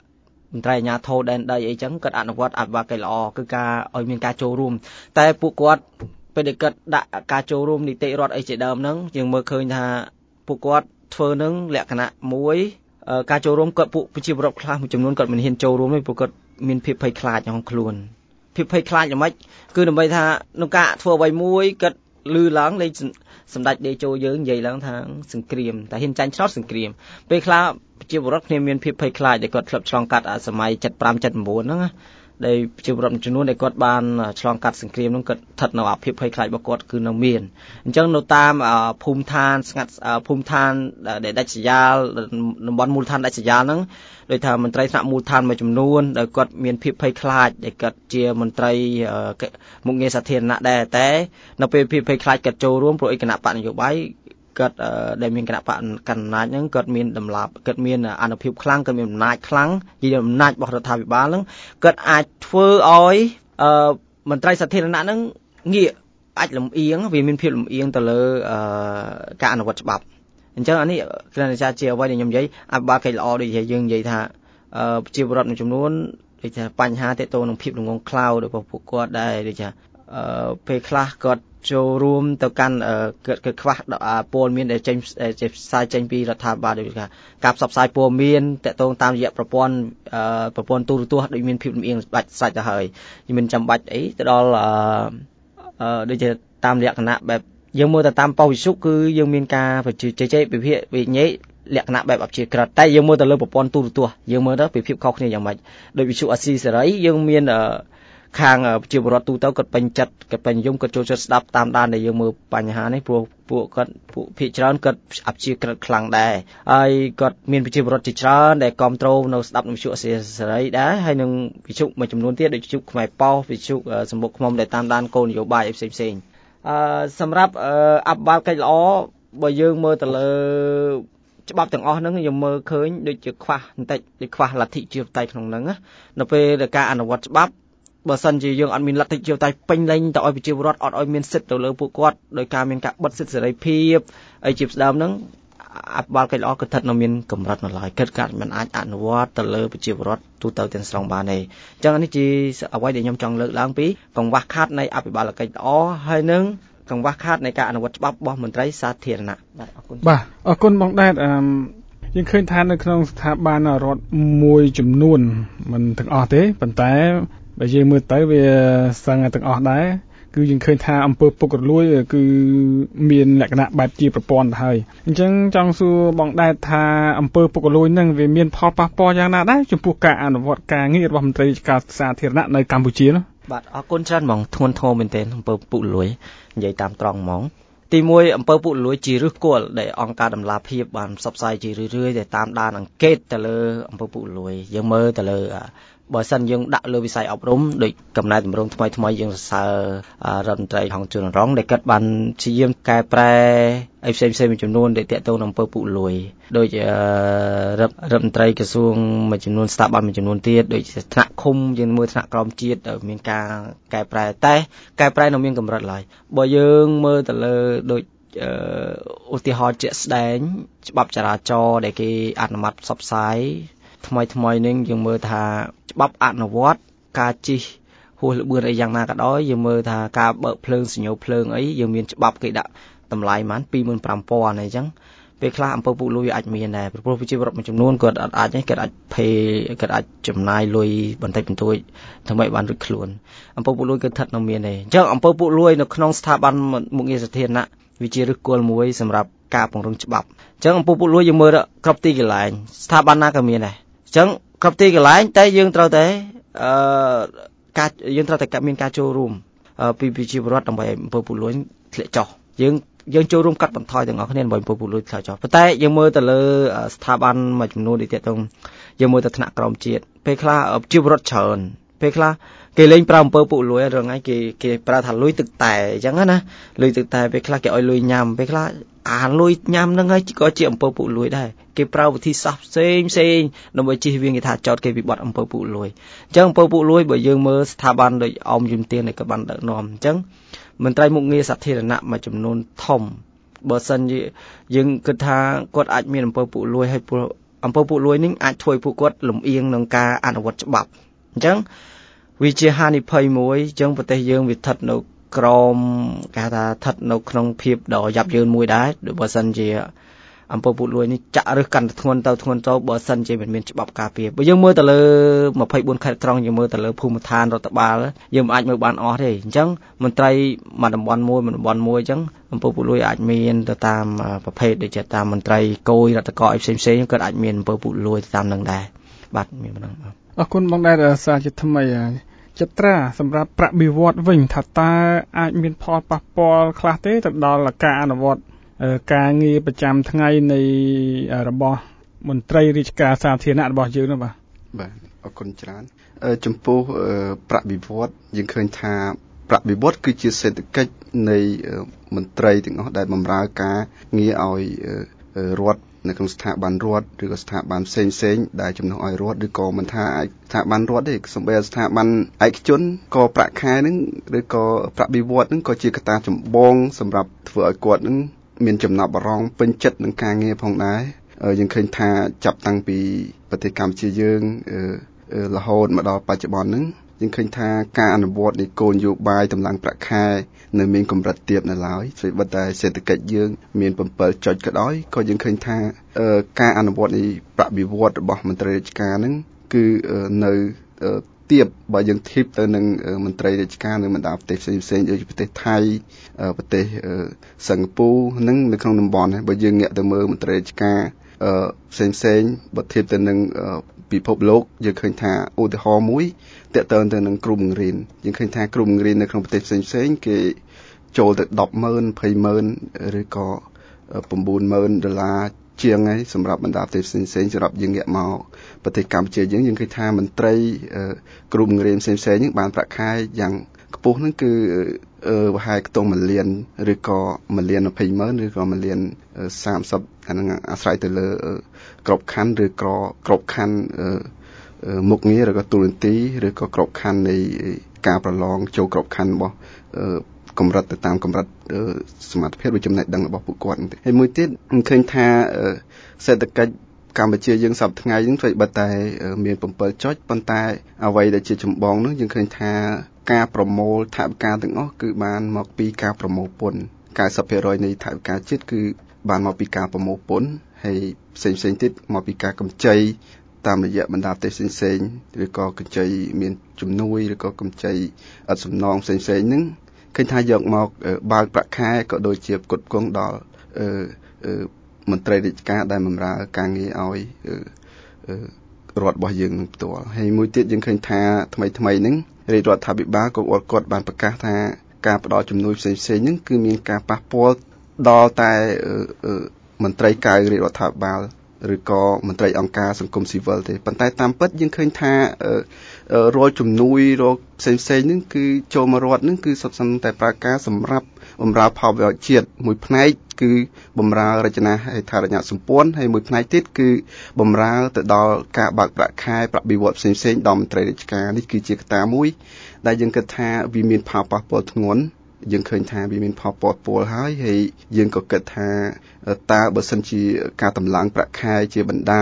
មន្ត្រីអាជ្ញាធរដែនដីអីចឹងគាត់អនុវត្តអភិបាលកិច្ចល្អគឺការឲ្យមានការចូលរួមតែពួកគាត់ពេលដែលគាត់ដាក់ការចូលរួមនីតិរដ្ឋអីជាដើមហ្នឹងយើងមើលឃើញថាពួកគាត់ធ្វើនឹងលក្ខណៈមួយការចូលរួមគាត់ពួកប្រជាពលរដ្ឋខ្លះមួយចំនួនគាត់មិនហ៊ានចូលរួមទេព្រោះគាត់មានភាពភ័យខ្លាចក្នុងខ្លួនភាពភ័យខ្លាចយ៉ាងម៉េចគឺដើម្បីថាក្នុងការធ្វើអ្វីមួយគាត់លឺឡើងលេងសម្ដេចដេជោយើងនិយាយឡើងថាសង្គ្រាមតែហ៊ានចាញ់ឆ្នោតសង្គ្រាមពេលខ្លះប្រជាពលរដ្ឋគ្នាមានភាពភ័យខ្លាចដែលគាត់ធ្លាប់ឆ្លងកាត់សម័យ75 79ហ្នឹងដែលប្រជាពលរដ្ឋមួយចំនួនដែលគាត់បានឆ្លងកាត់សង្គ្រាមហ្នឹងគាត់ស្ថិតនៅអាភាពភ័យខ្លាចរបស់គាត់គឺនៅមានអញ្ចឹងនៅតាមភូមិឋានស្ងាត់ភូមិឋានដែលដាច់ស្រយាលតំបន់មូលដ្ឋានដាច់ស្រយាលហ្នឹងដោយថាមន្ត្រីថ្នាក់មូលដ្ឋានមួយចំនួនដែលគាត់មានភាពភ័យខ្លាចដែលគាត់ជាមន្ត្រីមុខងារសាធារណៈដែរតែនៅពេលភាពភ័យខ្លាចគាត់ចូលរួមព្រោះឯគណៈបកនយោបាយគាត់ដែលមានគណៈបកកណ្ដាលអំណាចហ្នឹងគាត់មានតម្លាប់គាត់មានអានុភាពខ្លាំងគាត់មានអំណាចខ្លាំងនិយាយអំណាចរបស់រដ្ឋាភិបាលហ្នឹងគាត់អាចធ្វើឲ្យមន្ត្រីសាធារណៈហ្នឹងងាកអាចលំអៀងវាមានភាពលំអៀងទៅលើការអនុវត្តច្បាប់អញ្ចឹងអានេះគ្រាន់តែជាអ្វីដែលខ្ញុំនិយាយអភិបាលកិច្ចល្អដូចយើងនិយាយថាប្រជាពលរដ្ឋមួយចំនួនដូចថាបញ្ហាទាក់ទងនឹងភាពល្ងងខ្លៅរបស់ពួកគាត់ដែរដូចថាពេលខ្លះគាត់ចូលរួមទៅកាន់គឺខ្វះព័ត៌មានដែលចេញផ្សាយចេញពីរដ្ឋាភិបាលដូចថាការផ្សព្វផ្សាយព័ត៌មានទាក់ទងតាមរយៈប្រព័ន្ធទូរទស្សន៍ដូចមានភាពលំអៀងដាច់ស្រេចទៅហើយមិនចាំបាច់អីទៅដល់ដូចជាតាមលក្ខណៈបែបយើងមើលទៅតាមប៉ុស្តិ៍វិទ្យុគឺយើងមានការជជែកវិភាគវិនិច្ឆ័យលក្ខណៈបែបអព្យាក្រឹតតែយើងមើលទៅលើប្រព័ន្ធទូរទស្សន៍យើងមើលទៅពីភាពខុសគ្នាយ៉ាងម៉េចដោយវិទ្យុអាស៊ីសេរីយើងមានខាងប្រជាពលរដ្ឋទូទៅគាត់ពេញចិត្តគាត់ពេញនិយមគាត់ចូលចិត្តស្ដាប់តាមដានដែលយើងមើលបញ្ហានេះព្រោះពួកភាគច្រើនគាត់អព្យាក្រឹតខ្លាំងដែរហើយគាត់មានប្រជាពលរដ្ឋជាច្រើនដែលគ្រប់គ្រងនៅស្ដាប់វិទ្យុអាស៊ីសេរីដែរហើយនឹងវិទ្យុមួយចំនួនទៀតដូចវិទ្យុខ្មែរប៉ោះវិទ្យុសម្បុកឃ្មុំដែលតាមដានគោលនយោបាយផ្សេងៗសម្រាប់អភិបាលកិច្ចល្អបើយើងមើលទៅលើច្បាប់ទាំងអស់ហ្នឹងយើងមើលឃើញដូចជាខ្វះបន្តិចដូចខ្វះលទ្ធិជាតៃក្នុងហ្នឹងនៅពេលដែលការអនុវត្តច្បាប់បើសិនជាយើងអត់មានលទ្ធិជាតៃពេញលេញទៅឲ្យប្រជាពលរដ្ឋអត់ឲ្យមានសិទ្ធិទៅលើពួកគាត់ដោយការមានការបិទសិទ្ធិសេរីភាពអីជាស្ដើមហ្នឹងអភិបាលកិច្ចល្អគឺស្ថិតនៅមានកម្រិតនៅឡើយគិតកាត់មិនអាចអនុវត្តទៅលើប្រជាពលរដ្ឋទូទៅទាំងស្រុងបានទេអញ្ចឹងនេះជាអ្វីដែលខ្ញុំចង់លើកឡើងពីកង្វះខាតនៃអភិបាលកិច្ចល្អហើយនឹងកង្វះខាតនៃការអនុវត្តច្បាប់របស់មន្ត្រីសាធារណៈបាទអរគុណបាទអរគុណបងដែរយើងឃើញថានៅក្នុងស្ថាប័នរដ្ឋមួយចំនួនមិនទាំងអស់ទេប៉ុន្តែបើយើងមើលទៅវាសឹងតែទាំងអស់ដែរគឺយើងឃើញថាអំពើពុករលួយគឺមានលក្ខណៈបែបជាប្រព័ន្ធទៅហើយអញ្ចឹងចង់សួរបងដែរថាអំពើពុករលួយហ្នឹងវាមានផលប៉ះពាល់យ៉ាងណាដែរចំពោះការអនុវត្តការងាររបស់មន្ត្រីរាជការសាធារណៈនៅកម្ពុជានោះបាទអរគុណច្រើនហ្មងធ្ងន់ធ្ងរមែនទែនអំពើពុករលួយនិយាយតាមត្រង់ហ្មងទី1អំពើពុករលួយជាឫសគល់ដែលអង្គការដំឡាភិបបានផ្សព្វផ្សាយជារឿយៗដែលតាមដានអង្កេតទៅលើអំពើពុករលួយយើងមើលទៅលើបើសិនយើងដាក់លើវិស័យអប់រំដូចកំណែតម្រង់ថ្មីយើងសរសើររដ្ឋមន្ត្រីហងជួនរងដែលគាត់បានព្យាយាមកែប្រែអីផ្សេងមួយចំនួនដែលទាក់ទងនឹងអំពើពុករលួយដូចរដ្ឋមន្ត្រីក្រសួងមួយចំនួនស្ថាប័នមួយចំនួនទៀតដូចថ្នាក់ឃុំយើងមើលថ្នាក់ក្រមជាតិមានការកែប្រែតែកែប្រែនៅមានកម្រិតឡើយបើយើងមើលទៅលើដូចឧទាហរណ៍ជាក់ស្ដែងច្បាប់ចរាចរណ៍ដែលគេអនុម័តផ្សព្វផ្សាយថ្មីនេះយើងមើលថាច្បាប់អនុវត្តការជិះហួសល្បឿនអីយ៉ាងណាក៏ដោយយើងមើលថាការបើកភ្លើងសញ្ញោភ្លើងអីយើងមានច្បាប់គេដាក់តម្លៃប៉ុន្មាន 25,000 អីចឹងពេលខ្លះអំពើពុករលួយអាចមានដែរព្រោះប្រជាពលរដ្ឋមួយចំនួនគាត់អាចចំណាយលុយបន្តិចបន្តួចដើម្បីបានរួចខ្លួនអំពើពុករលួយគឺស្ថិតនៅមានទេអញ្ចឹងអំពើពុករលួយនៅក្នុងស្ថាប័នមុខងារសាធារណៈវាជាឫសគល់មួយសម្រាប់ការពង្រឹងច្បាប់អញ្ចឹងអំពើពុករលួយយើងមើលគ្រប់ទីកន្លែងស្ថាប័នណាក៏មានដែរអញ្ចឹងគ្រប់ទីកន្លែងតែយើងត្រូវតែមានការចូលរួមពីប្រជាពលរដ្ឋដើម្បីឲ្យអំពើពុករលួយធ្លាក់ចុះយើងចូលរួមកាត់បន្ថយទាំងអស់គ្នាដើម្បីអំពើពុករលួយធ្លាក់ចុះប៉ុន្តែយើងមើលទៅលើស្ថាប័នមួយចំនួនដែលទាក់ទងយើងមើលទៅថ្នាក់ក្រមជាតិពេលខ្លះប្រជាពលរដ្ឋច្រើនពេលខ្លះគេលេងប្រើអំពើពុករលួយរងថ្ងៃគេប្រើថាលុយទឹកតែអញ្ចឹងណាលុយទឹកតែពេលខ្លះគេឲ្យលុយញ៉ាំពេលខ្លះអាលុយញ៉ាំហ្នឹងហើយក៏ជាអំពើពុករលួយដែរគេប្រើវិធីសាស្ត្រផ្សេងដើម្បីជិះវាងគេថាចោតគេពីបទអំពើពុករលួយអញ្ចឹងអំពើពុករលួយបើយើងមើលស្ថាប័នដូចអមយមទានដែលក៏បានដឹកនាំអញ្ចឹងមន្ត្រីមុខងារសាធារណៈមួយចំនួនធំបើសិនយើងគិតថាគាត់អាចមានអំពើពុករលួយហើយព្រោះអអំពើពុករលួយនេះអាចធ្វើឲ្យពួកគាត់លំអៀងនឹងការអនុវត្តច្បាប់អញ្ចឹងវាជាហានិភ័យមួយអញ្ចឹងប្រទេសយើងវាស្ថិតនៅក្រោមគេថាស្ថិតនៅក្នុងភាពដ៏យ៉ាប់យ៉ឺនមួយដែរបើសិនជាអំពើពុករលួយនេះចាក់ឫសកាន់តែធ្ងន់ទៅបើសិនជាមិនមានច្បាប់ការពារបើយើងមើលទៅលើ24ខេត្តក្រុងយើងមើលទៅលើភូមិឋានរដ្ឋបាលយើងមិនអាចមើលបានអស់ទេអញ្ចឹងមន្ត្រីមួយតំបន់មួយអញ្ចឹងអំពើពុករលួយអាចមានទៅតាមប្រភេទដូចជាតាមមន្ត្រីគយរដ្ឋកោផ្សេងគាត់អាចមានអំពើពុករលួយតាមនឹងដែរបាទមានប៉ុណ្ណឹងបាទអរគុណបងដែរសារជាថ្មីចិត្តត្រាសម្រាប់ប្រាក់បៀវត្សវិញថាតើអាចមានផលប៉ះពាល់ខ្លះទេទៅដល់ការអនុវត្តការងារប្រចាំថ្ងៃនៃរបស់មន្ត្រីរាជការសាធារណៈរបស់យើងនោះបាទអរគុណច្រើនចំពោះប្រាក់បៀវត្សយើងឃើញថាប្រាក់បៀវត្សគឺជាសេដ្ឋកិច្ចនៃមន្ត្រីទាំងអស់ដែលបម្រើការងារឲ្យរដ្ឋនៅក្នុងស្ថាប័នរដ្ឋឬក៏ស្ថាប័នផ្សេងដែលជំនួសឲ្យរដ្ឋឬក៏មិនថាស្ថាប័នរដ្ឋទេសូម្បីស្ថាប័នឯកជនក៏ប្រាក់ខែនឹងឬក៏ប្រាក់បៀវត្សនឹងក៏ជាកត្តាចម្បងសម្រាប់ធ្វើឲ្យគាត់នឹងមានចំណាប់អារម្មណ៍ពេញចិត្តនឹងការងារផងដែរយើងឃើញថាចាប់តាំងពីប្រទេសកម្ពុជាយើងរហូតមកដល់បច្ចុប្បន្នហ្នឹងយើងឃើញថាការអនុវត្តនៃគោលនយោបាយតម្លើងប្រាក់ខែនៅមានកម្រិតទាបនៅឡើយស្វ័យបិទតែសេដ្ឋកិច្ចយើងមាន7ចុចក៏ដោយក៏យើងឃើញថាការអនុវត្តនៃប្រាក់បៀវត្សរបស់មន្ត្រីរាជការហ្នឹងគឺនៅទាបបើយើងធៀបទៅនឹងមន្ត្រីរាជការនៅបណ្ដាប្រទេសផ្សេងដូចប្រទេសថៃប្រទេសសិង្ហបុរីនិងនៅក្នុងតំបន់បើយើងងាកទៅមើលមន្ត្រីរាជការផ្សេងបើធៀបទៅនឹងពិភពលោកយើងឃើញថាឧទាហរណ៍មួយតើតើទៅនឹងគ្រូបង្រៀនយើងឃើញថាគ្រូបង្រៀននៅក្នុងប្រទេសផ្សេងគេចូលទៅ $10,000 $20,000 ឬក៏$90,000 ជាងហើយសម្រាប់បណ្ដាប្រទេសផ្សេងសម្រាប់យើងងាកមកប្រទេសកម្ពុជាយើងឃើញថាមន្ត្រីគ្រូបង្រៀនផ្សេងហ្នឹងបានប្រាក់ខែយ៉ាងខ្ពស់ហ្នឹងគឺប្រហែលខ្ទង់1លានឬក៏1,20,000 ឬក៏1,30,000អាហ្នឹងអាស្រ័យទៅលើក្របខ័ណ្ឌឬក៏ក្របខ័ណ្ឌមុខងារឬក៏ទូរនទីឬក៏ក្របខ័ណ្ឌនៃការប្រឡងចូលក្របខ័ណ្ឌរបស់កម្រិតទៅតាមកម្រិតសមត្ថភាពឬចំណេះដឹងរបស់ពួកគាត់ហើយមួយទៀតឃើញថាសេដ្ឋកិច្ចកម្ពុជាយើងសប្តាហ៍ថ្ងៃហ្នឹងធ្វើបិទតែមាន7ចុចប៉ុន្តែអ្វីដែលជាចម្បងនោះយើងឃើញថាការប្រមូលថវិកាទាំងអស់គឺបានមកពីការប្រមូលពន្ធ 90% នៃថវិកាជាតិគឺបានមកពីការប្រមូលពន្ធហើយផ្សេងទៀតមកពីការកម្ចីតាមរយៈបណ្ដាប្រទេសផ្សេងឬក៏កម្ចីមានជំនួយឬក៏កម្ចីឥតសំណងផ្សេងហ្នឹងឃើញថាយកមកបើកប្រាក់ខែក៏ដូចជាផ្គត់ផ្គង់ដល់មន្ត្រីរាជការដែលបម្រើការងារឲ្យរដ្ឋរបស់យើងនឹងផ្ទាល់ហើយមួយទៀតយើងឃើញថាថ្មីហ្នឹងរាជរដ្ឋាភិបាលក៏គាត់បានប្រកាសថាការផ្ដល់ជំនួយផ្សេងហ្នឹងគឺមានការប៉ះពាល់ដល់តែមន្ត្រីក្រៅរាជរដ្ឋាភិបាលឬក៏មន្ត្រីអង្គការសង្គមស៊ីវិលទេប៉ុន្តែតាមពិតយើងឃើញថារាល់ជំនួយរកផ្សេងហ្នឹងគឺចូលមករដ្ឋហ្នឹងគឺសុទ្ធសឹងតែប្រើការសម្រាប់បម្រើផលប្រយោជន៍ជាតិមួយផ្នែកគឺបម្រើរចនាហេដ្ឋារចនាសម្ព័ន្ធហើយមួយផ្នែកទៀតគឺបម្រើទៅដល់ការបើកប្រាក់ខែប្រាក់បៀវត្សផ្សេងដល់មន្ត្រីរាជការនេះគឺជាកត្តាមួយដែលយើងគិតថាវាមានផលប៉ះពាល់ធ្ងន់យើងឃើញថាវាមានផលប៉ះពាល់ហើយយើងក៏គិតថាតើបើសិនជាការតម្លើងប្រាក់ខែជាបណ្ដា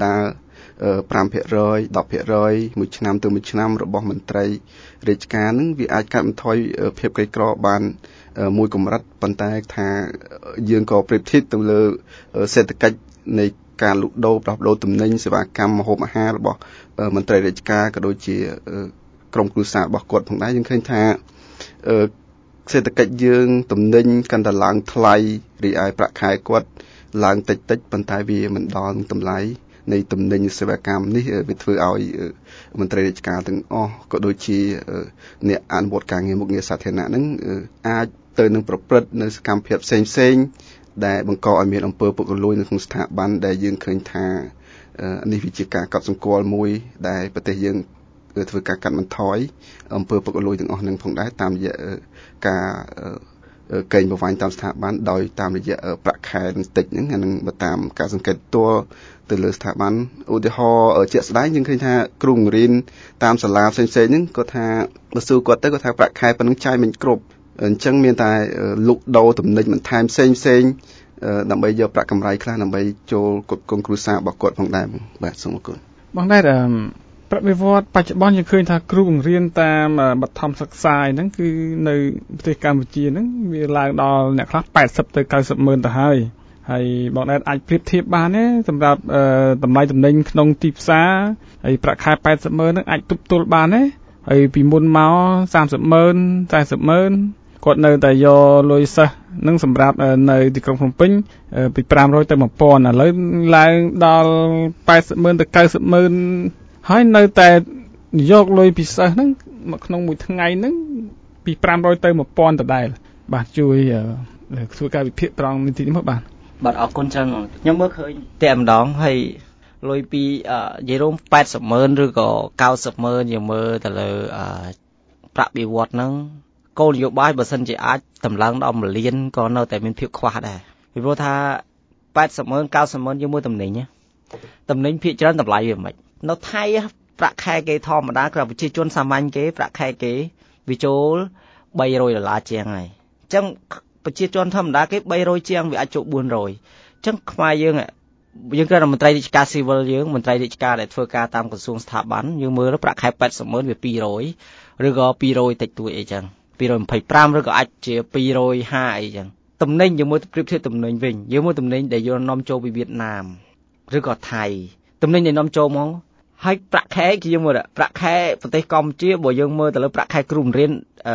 5% 10% មួយឆ្នាំទៅមួយឆ្នាំរបស់មន្ត្រីរាជការនឹងវាអាចកាត់បន្ថយភាពក្រីក្របានមួយកម្រិតប៉ុន្តែថាយើងក៏ប្រៀបធៀបទៅលើសេដ្ឋកិច្ចនៃការលក់ដូរផ្លាស់ប្ដូរទំនិញសេវាកម្មម្ហូបអាហាររបស់មន្ត្រីរាជការក៏ដូចជាក្រុមគ្រួសាររបស់គាត់ផងដែរយើងឃើញថាសេដ្ឋកិច្ចយើងទំនិញកាន់តែឡើងថ្លៃរីឯប្រាក់ខែគាត់ឡើងតិចប៉ុន្តែវាមិនដល់តម្លៃនៃទំនិញសេវាកម្មនេះវាធ្វើឲ្យមន្ត្រីរាជការទាំងអស់ក៏ដូចជាអ្នកអនុវត្តការងារមុខងារសាធារណៈហ្នឹងអាចទៅនឹងប្រព្រឹត្តនៅសកម្មភាពផ្សេងដែលបង្កឲ្យមានអំពើពុករលួយនៅក្នុងស្ថាប័នដែលយើងឃើញថានេះវាជាការកត់សម្គាល់មួយដែលប្រទេសយើងធ្វើការកាត់បន្ថយអំពើពុករលួយទាំងអស់ហ្នឹងផងដែរតាមរយៈការកេងប្រវ័ញ្ចតាមស្ថាប័នដោយតាមរយៈប្រាក់ខែបន្តិចហ្នឹងអានឹងបើតាមការសង្កេតផ្ទាល់ទៅលើស្ថាប័នឧទាហរណ៍ជាក់ស្ដែងយើងឃើញថាគ្រូបង្រៀនតាមសាលាផ្សេងហ្នឹងគាត់ថាបើសួរគាត់ទៅគាត់ថាប្រាក់ខែប៉ុណ្ណឹងចាយមិនគ្រប់អញ្ចឹងមានតែលុកដូរទំនិញបន្ថែមផ្សេងដើម្បីយកប្រាក់កម្រៃខ្លះដើម្បីចូលគ្រប់គ្រងគ្រួសាររបស់គាត់ផងដែរបាទសូមអរគុណបងដែរប្រតិវត្តបច្ចុប្បន្នយើងឃើញថាគ្រូបង្រៀនតាមបឋមសិក្សាហ្នឹងគឺនៅប្រទេសកម្ពុជាហ្នឹងវាឡើងដល់អ្នកខ្លះ80ទៅ90ម៉ឺនទៅហើយបងដែរអាចប្រៀបធៀបបានទេសម្រាប់តម្លៃទំនិញក្នុងទីផ្សារហើយប្រាក់ខែ80ម៉ឺនហ្នឹងអាចទប់ទល់បានទេហើយពីមុនមក30ម៉ឺន40ម៉ឺនគាត់នៅតែយកលុយសិស្សនឹងសម្រាប់នៅទីក្រុងភ្នំពេញពី500ទៅ1000ឥឡូវឡើងដល់80ម៉ឺនទៅ90ម៉ឺនហើយនៅតែយកលុយពីសិស្សហ្នឹងមកក្នុងមួយថ្ងៃហ្នឹងពី500ទៅ1000ដដែលបាទជួយធ្វើការវិភាគត្រង់នេះទីនេះមកបាទអរគុណច្រើនខ្ញុំមើលឃើញតែម្ដងហើយលុយពីនិយាយរួម80ម៉ឺនឬក៏90ម៉ឺនយើងមើលទៅលើប្រាក់បៀវត្សហ្នឹងគោលនយោបាយបើសិនជាអាចតម្លើងដល់1លានក៏នៅតែមានភាពខ្វះដែរពីព្រោះថា80ម៉ឺន90ម៉ឺនយើងមើលតំណែងភាគច្រើនតម្លៃវាមិននៅថៃប្រាក់ខែគេធម្មតាក្រៅប្រជាជនសាមញ្ញគេប្រាក់ខែគេវាចូល$300ជាងហើយអញ្ចឹងប្រជាជនធម្មតាគេ300ជាងវាអាចចូល400អញ្ចឹងខ្មែរយើងគ្រាន់តែមន្ត្រីរាជការស៊ីវិលយើងមន្ត្រីរាជការដែលធ្វើការតាមក្រសួងស្ថាប័នយើងមើលប្រាក់ខែ80ម៉ឺនវា200ឬក៏200តិចតួចអីចឹង225ឬក៏អាចជា250អីចឹងតំណែងយើងមើលប្រៀបធៀបតំណែងវិញយើងមើលតំណែងដែលយកនាំចូលពីវៀតណាមឬក៏ថៃតំណែងដែលនាំចូលមកហើយប្រាក់ខែគេយើងមើលប្រាក់ខែប្រទេសកម្ពុជាបើយើងមើលទៅលើប្រាក់ខែគ្រូបង្រៀន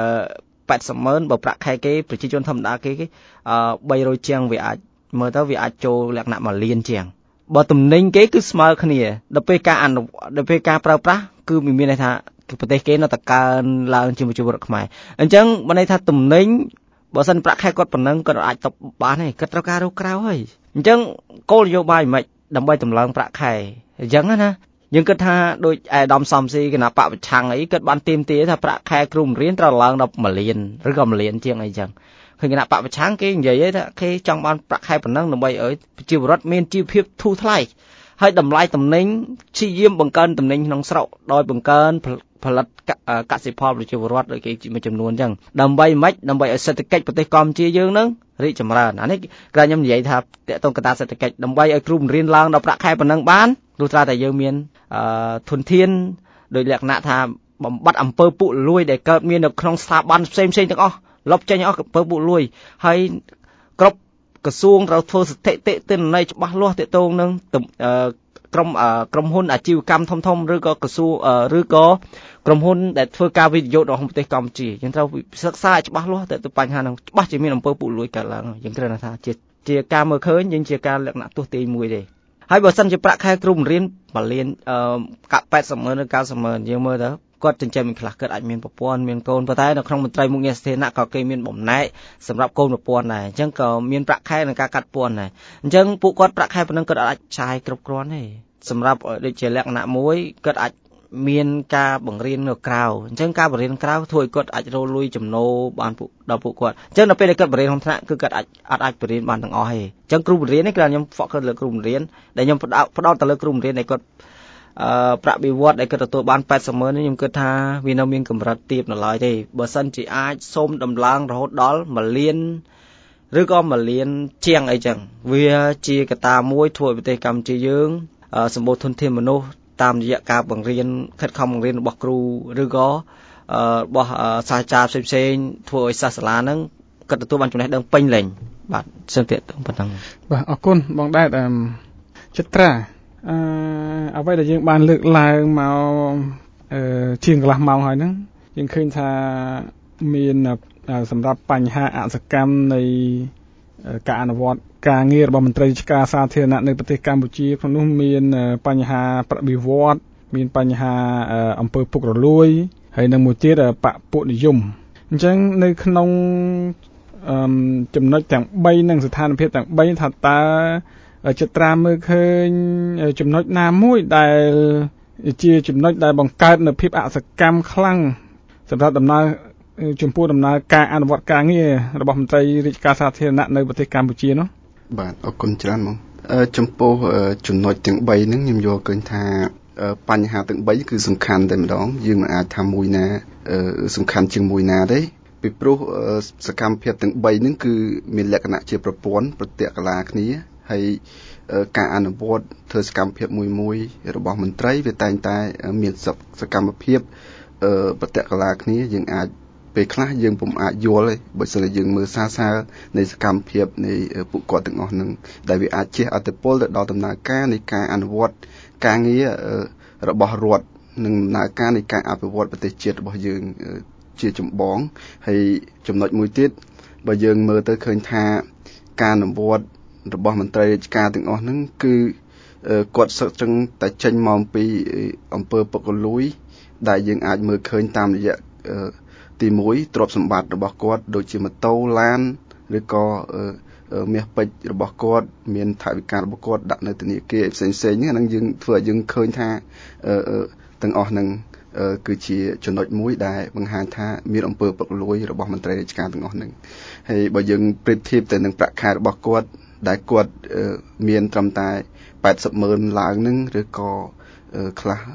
80ម៉ឺនបើប្រាក់ខែគេប្រជាជនធម្មតាគេ300ជាងវាអាចមើលទៅវាអាចចូលលក្ខណៈ1លានជាងបើតំណែងគេគឺស្មើគ្នាដល់ពេលការប្រើប្រាស់គឺមានន័យថាប្រទេសគេនៅតែកើនឡើងជាប្រជាពលរដ្ឋខ្មែរអញ្ចឹងបើន័យថាតំណែងបើសិនប្រាក់ខែគាត់ប៉ុណ្ណឹងគាត់អាចតបបានទេគាត់ត្រូវការរកក្រៅហើយអញ្ចឹងគោលនយោបាយមិនដើម្បីតម្លើងប្រាក់ខែអញ្ចឹងណាយើងគិតថាដូចអាដាមសំស៊ីគណៈបពប្រឆាំងអីគាត់បានទាមទារថាប្រាក់ខែគ្រូបង្រៀនត្រូវឡើងដល់1លានឬក៏1លានជាងអីចឹងឃើញគណៈបពប្រឆាំងគេនិយាយថាគេចង់បានប្រាក់ខែប៉ុណ្ណឹងដើម្បីឲ្យប្រជាពលរដ្ឋមានជីវភាពធូរថ្លៃហើយតម្លៃតំណែងព្យាយាមបង្កើនតំណែងក្នុងស្រុកដោយបង្កើនផលិតកសិផលប្រជាពលរដ្ឋដូចគេមួយចំនួនអញ្ចឹងដើម្បីឲ្យសេដ្ឋកិច្ចប្រទេសកម្ពុជាយើងនឹងរីកចម្រើនអានេះក្រៅខ្ញុំនិយាយថាតកតងកត្តាសេដ្ឋកិច្ចដើម្បីឲ្យគ្រូបង្រៀនឡើងដល់ប្រាក់ខែប៉ុណ្ណឹងបានលុះត្រាតែយើងមានធនធានដោយលក្ខណៈថាបំបត្តិអំពើពុករលួយដែលកើតមាននៅក្នុងស្ថាប័នផ្សេងៗទាំងអស់លុបចេញអស់អំពើពុករលួយហើយគ្រប់ក្រសួងត្រូវធ្វើស្ថិតិទិន្នន័យច្បាស់លាស់ទាក់ទងនឹងក្រុមហ៊ុនអាជីវកម្មធំឬក៏ក្រសួងឬក៏ក្រុមហ៊ុនដែលធ្វើការវិនិយោគនៅក្នុងប្រទេសកម្ពុជាយើងត្រូវសិក្សាឲ្យច្បាស់លាស់ទៅបញ្ហាហ្នឹងច្បាស់ជាមានអំពើពុករលួយកើតឡើងយើងគ្រាន់តែថាជាការមើលឃើញយើងជាការលក្ខណៈទស្សន៍ទាយមួយទេហើយបើសិនជាប្រាក់ខែគ្រូបង្រៀន1លាន80ម៉ឺនឬ90ម៉ឺនយើងមើលទៅគាត់ចិញ្ចឹមខ្លះគាត់អាចមានប្រព័ន្ធមានកូនប៉ុន្តែនៅក្នុងមន្ត្រីមុខងារសាធារណៈក៏គេមានបំណែកសម្រាប់កូនប្រព័ន្ធដែរអញ្ចឹងក៏មានប្រាក់ខែនិងការកាត់ពន្ធដែរអញ្ចឹងពួកគាត់ប្រាក់ខែប៉ុណ្ណឹងគាត់អាចចាយគ្រប់គ្រាន់ទេសម្រាប់ដូចជាលក្ខណៈមួយគាត់អាចមានការបង្រៀននៅក្រៅអញ្ចឹងការបង្រៀនក្រៅធ្វើឲ្យគាត់អាចរកលុយចំណូលបានដល់ពួកគាត់អញ្ចឹងដល់ពេលដែលគាត់បង្រៀនក្នុងថ្នាក់គឺគាត់អាចបង្រៀនបានទាំងអស់ទេអញ្ចឹងគ្រូបង្រៀននេះគឺខ្ញុំ focus លើគ្រូបង្រៀនដែលខ្ញុំផ្ដោតទៅលើគ្រូបង្រៀនដែលគាត់ប្រាក់បៀវត្សដែលគាត់ទទួលបាន80ម៉ឺននេះខ្ញុំគិតថាវានៅមានកម្រិតទាបនៅឡើយទេបើសិនជាអាចសូមដំឡើងរហូតដល់1លានឬក៏1លានជាងអីចឹងវាជាកត្តាមួយធ្វើឲ្យប្រទេសកម្ពុជាយើងសម្បូរធនធានមនុស្សតាមរយៈការបង្រៀនខិតខំបង្រៀនរបស់គ្រូឬក៏របស់សាស្ត្រាចារ្យផ្សេងៗធ្វើឲ្យសាស្ត្រសាលាហ្នឹងគាត់ទទួលបានចំណេះដឹងពេញលេញបាទសិនទៀតប៉ុណ្ណឹងបាទអរគុណបងដែរចិត្រាអ្វីដែលយើងបានលើកឡើងមកជាងកន្លះម៉ោងហើយហ្នឹងយើងឃើញថាមានសម្រាប់បញ្ហាអសកម្មនៃការអនុវត្តការងាររបស់មន្ត្រីរាជការសាធារណៈនៅប្រទេសកម្ពុជាក្នុងនោះមានបញ្ហាប្រតិវត្តមានបញ្ហាអំពើពុករលួយហើយនិងមួយទៀតបកពួកនិយមអញ្ចឹងនៅក្នុងចំណុចទាំង3និងស្ថានភាពទាំង3ថាតើចិត្រាមើលឃើញចំណុចណាមួយដែលជាចំណុចដែលបង្កើតនូវភាពអសកម្មខ្លាំងសម្រាប់ចំពោះដំណើរការអនុវត្តការងាររបស់មន្ត្រីរាជការសាធារណៈនៅប្រទេសកម្ពុជានោះបាទអរគុណច្រើនមកចំពោះចំណុចទាំង3ហ្នឹងខ្ញុំយល់ឃើញថាបញ្ហាទាំង3គឺសំខាន់តែម្ដងយើងមិនអាចថាមួយណាសំខាន់ជាងមួយណាទេពីព្រោះសកម្មភាពទាំង3ហ្នឹងគឺមានលក្ខណៈជាប្រព័ន្ធប្រតិកលាគ្នាហើយការអនុវត្តធ្វើសកម្មភាពមួយរបស់មន្ត្រីវាតែងតែមានសកម្មភាពប្រតិកលាគ្នាយើងអាចពេលខ្លះយើងពុំអាចយល់ទេបើសិនជាយើងមើលសារនៃសកម្មភាពនៃពួកគាត់ទាំងអស់ហ្នឹងដែលវាអាចជះឥទ្ធិពលទៅដល់ដំណើរការនៃការអនុវត្តការងាររបស់រដ្ឋនិងដំណើរការនៃការអភិវឌ្ឍប្រទេសជាតិរបស់យើងជាចម្បងហើយចំណុចមួយទៀតបើយើងមើលទៅឃើញថាការអនុវត្តរបស់មន្ត្រីរាជការទាំងអស់ហ្នឹងគឺគាត់សឹកចឹងតែចេញមកពីអង្គើពុករលួយដែលយើងអាចមើលឃើញតាមរយៈទី1ទ្រព្យសម្បត្តិរបស់គាត់ដូចជាម៉ូតូឡានឬក៏មាសពេជ្ររបស់គាត់មានថវិការបស់គាត់ដាក់នៅធនាគារផ្សេងៗហ្នឹងយើងធ្វើឲ្យយើងឃើញថាទាំងអស់ហ្នឹងគឺជាចំណុចមួយដែលបង្ហាញថាមានអង្គើពុករលួយរបស់មន្ត្រីរាជការទាំងអស់ហ្នឹងហើយបើយើងប្រៀបធៀបទៅនឹងប្រាក់ខែរបស់គាត់ដែលគាត់មានត្រឹមតែ80,000ឡើងហ្នឹងឬក៏ខ្លះ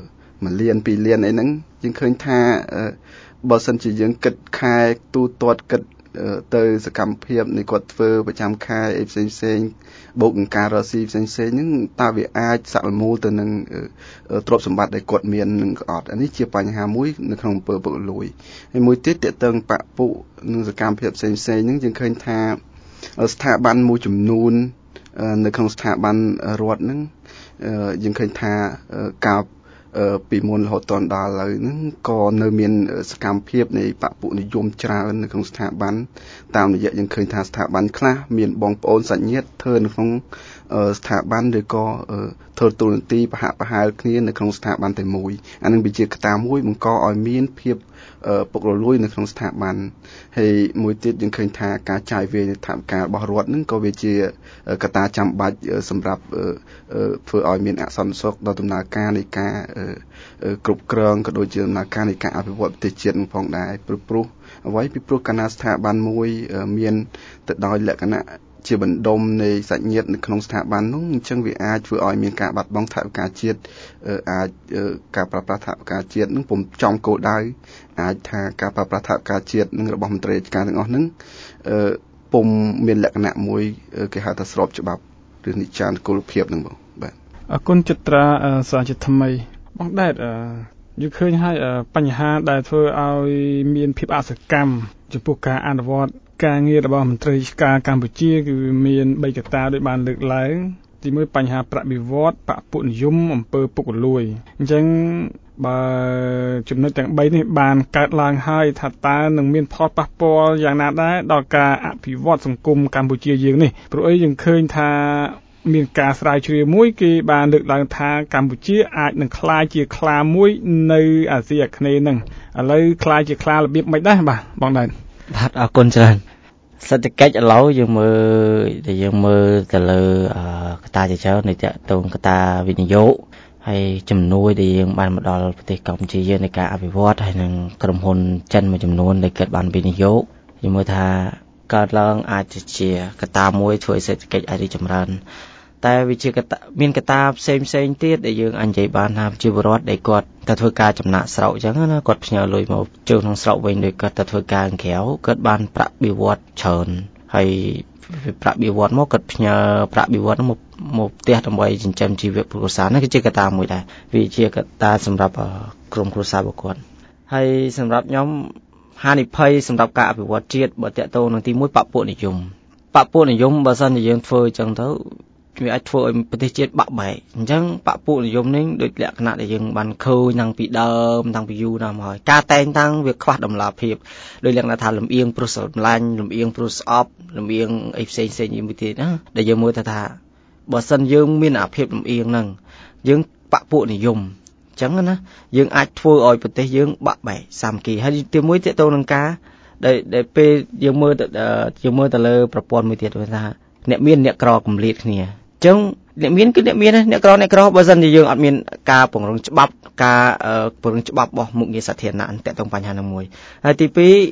1លាន2លានអីហ្នឹងយើងឃើញថាបើសិនជាយើងគិតខែទូទាត់គិតទៅសកម្មភាពនៃគាត់ធ្វើប្រចាំខែអីផ្សេងបូកនឹងការរកស៊ីផ្សេងហ្នឹងតើវាអាចសាក់លមូលទៅនឹងទ្រព្យសម្បត្តិដែលគាត់មាននឹងក៏អត់អានេះជាបញ្ហាមួយនៅក្នុងអំពើពុករលួយហើយមួយទៀតតើតើបពុនឹងសកម្មភាពផ្សេងហ្នឹងយើងឃើញថាស្ថាប័នមួយចំនួននៅក្នុងស្ថាប័នរដ្ឋហ្នឹងយើងឃើញថាការពីមុនរហូតដល់ឥឡូវហ្នឹងក៏នៅមានសកម្មភាពនៃបពុនិយមច្រើននៅក្នុងស្ថាប័នតាមរយៈយើងឃើញថាស្ថាប័នខ្លះមានបងប្អូនសាច់ញាតិធ្វើនៅក្នុងស្ថាប័នឬក៏ធ្វើទូនាទីប្រហាក់ប្រហែលគ្នានៅក្នុងស្ថាប័នតែមួយអានឹងវាជាកត្តាមួយបង្កឲ្យមានភាពពុករលួយនៅក្នុងស្ថាប័នហើយមួយទៀតយើងឃើញថាការចាយវាយនៃថវិការបស់រដ្ឋហ្នឹងក៏វាជាកត្តាចាំបាច់សម្រាប់ធ្វើឲ្យមានអសន្តិសុខដល់ដំណើរការនៃការគ្រប់គ្រងក៏ដូចជាដំណើរការនៃការអភិវឌ្ឍប្រទេសជាតិនឹងផងដែរព្រោះអ្វីពីព្រោះកាលណាស្ថាប័នមួយមានទៅដោយលក្ខណៈជាបណ្ដុំនៃសាច់ញាតិនៅក្នុងស្ថាប័ននោះអញ្ចឹងវាអាចធ្វើឲ្យមានការបាត់បង់ថវិកាជាតិអាចការប្រើប្រាស់ថវិកាជាតិនឹងពុំចំគោលដៅអាចថាការប្រើប្រាស់ថវិកាជាតិនឹងរបស់មន្ត្រីរាជការទាំងអស់ហ្នឹងពុំមានលក្ខណៈមួយគេហៅថាស្របច្បាប់ឬនិច្ចានុគលភាពហ្នឹងបងបាទអរគុណចិត្តរាសាជាថ្មីបងដែរយើងឃើញហើយបញ្ហាដែលធ្វើឲ្យមានភាពអសកម្មចំពោះការអនុវត្តការងាររបស់មន្ត្រីរាជការកម្ពុជាគឺមាន3កត្តាដោយបានលើកឡើងទី1បញ្ហាប្រាក់បៀវត្សបពុនិយមអំពើពុករលួយអញ្ចឹងបើចំណុចទាំង3នេះបានកើតឡើងហើយថាតើនឹងមានផលប៉ះពាល់យ៉ាងណាដែរដល់ការអភិវឌ្ឍសង្គមកម្ពុជាយើងនេះព្រោះអីយើងឃើញថាមានការស្រាវជ្រាវមួយគេបានលើកឡើងថាកម្ពុជាអាចនឹងក្លាយជាខ្លាមួយនៅអាស៊ីអាគ្នេយ៍ហ្នឹងឥឡូវក្លាយជាខ្លារបៀបមិនដែរបាទបងដែរបាទអរគុណច្រើនសេដ្ឋកិច្ចឥឡូវយើងមើលទៅលើកត្តាជាច្រើននៃតកតងកត្តាវិនិយោគហើយជំនួយដែលយើងបានមកដល់ប្រទេសកម្ពុជាយើងในការអភិវឌ្ឍហើយនឹងក្រុមហ៊ុនចិនមួយចំនួនដែលកើតបានវិនិយោគយើងមើលថាកើតឡើងអាចជាកត្តាមួយធ្វើឲ្យសេដ្ឋកិច្ចអាចរីកចម្រើនតែវាជាមានកត្តាផ្សេងទៀតដែលយើងអាចនិយាយបានថាប្រជាពលរដ្ឋដែលគាត់ទៅធ្វើការចំណាក់ស្រុកអញ្ចឹងណាគាត់ផ្ញើលុយមកជើងក្នុងស្រុកវិញដោយគាត់ទៅធ្វើការក្រៅគាត់បានប្រាក់បៀវត្សច្រើនហើយប្រាក់បៀវត្សមកគាត់ផ្ញើប្រាក់បៀវត្សមកផ្ទះដើម្បីចិញ្ចឹមជីវៈគ្រួសារនេះគឺជាកត្តាមួយដែរវាជាកត្តាសម្រាប់ក្រុមគ្រួសាររបស់គាត់ហើយសម្រាប់ខ្ញុំហានិភ័យសម្រាប់ការអភិវឌ្ឍជាតិបើតកតងនឹងទី1បពុនិយមបើសិនជាយើងធ្វើអញ្ចឹងទៅវាអាចធ្វើឲ្យប្រទេសជាតិបាក់បែកអញ្ចឹងបពុនិយមនេះដូចលក្ខណៈដែលយើងបានឃើញតាំងពីដើមតាំងពីយូរណាស់មកហើយការតែងតាំងវាខ្វះតម្លាភាពដោយលក្ខណៈថាលំអៀងព្រោះស្រឡាញ់លំអៀងព្រោះស្អប់លំអៀងអីផ្សេងមួយទៀតណាដែលយើងមើលថាបើសិនយើងមានអាភាពលំអៀងហ្នឹងយើងបពុនិយមអញ្ចឹងណាយើងអាចធ្វើឲ្យប្រទេសយើងបាក់បែកសាមគ្គីហើយទីមួយទៀតទៅនឹងការដែលពេលយើងមើលទៅលើប្រព័ន្ធមួយទៀតថាអ្នកមានអ្នកក្រកំលៀតគ្នាអញ្ចឹងអ្នកមានគឺអ្នកមានអ្នកក្របើសិនជាយើងអត់មានការពង្រឹងច្បាប់របស់មុខងារសាធារណៈតើតើបញ្ហានឹងមួយហើយទី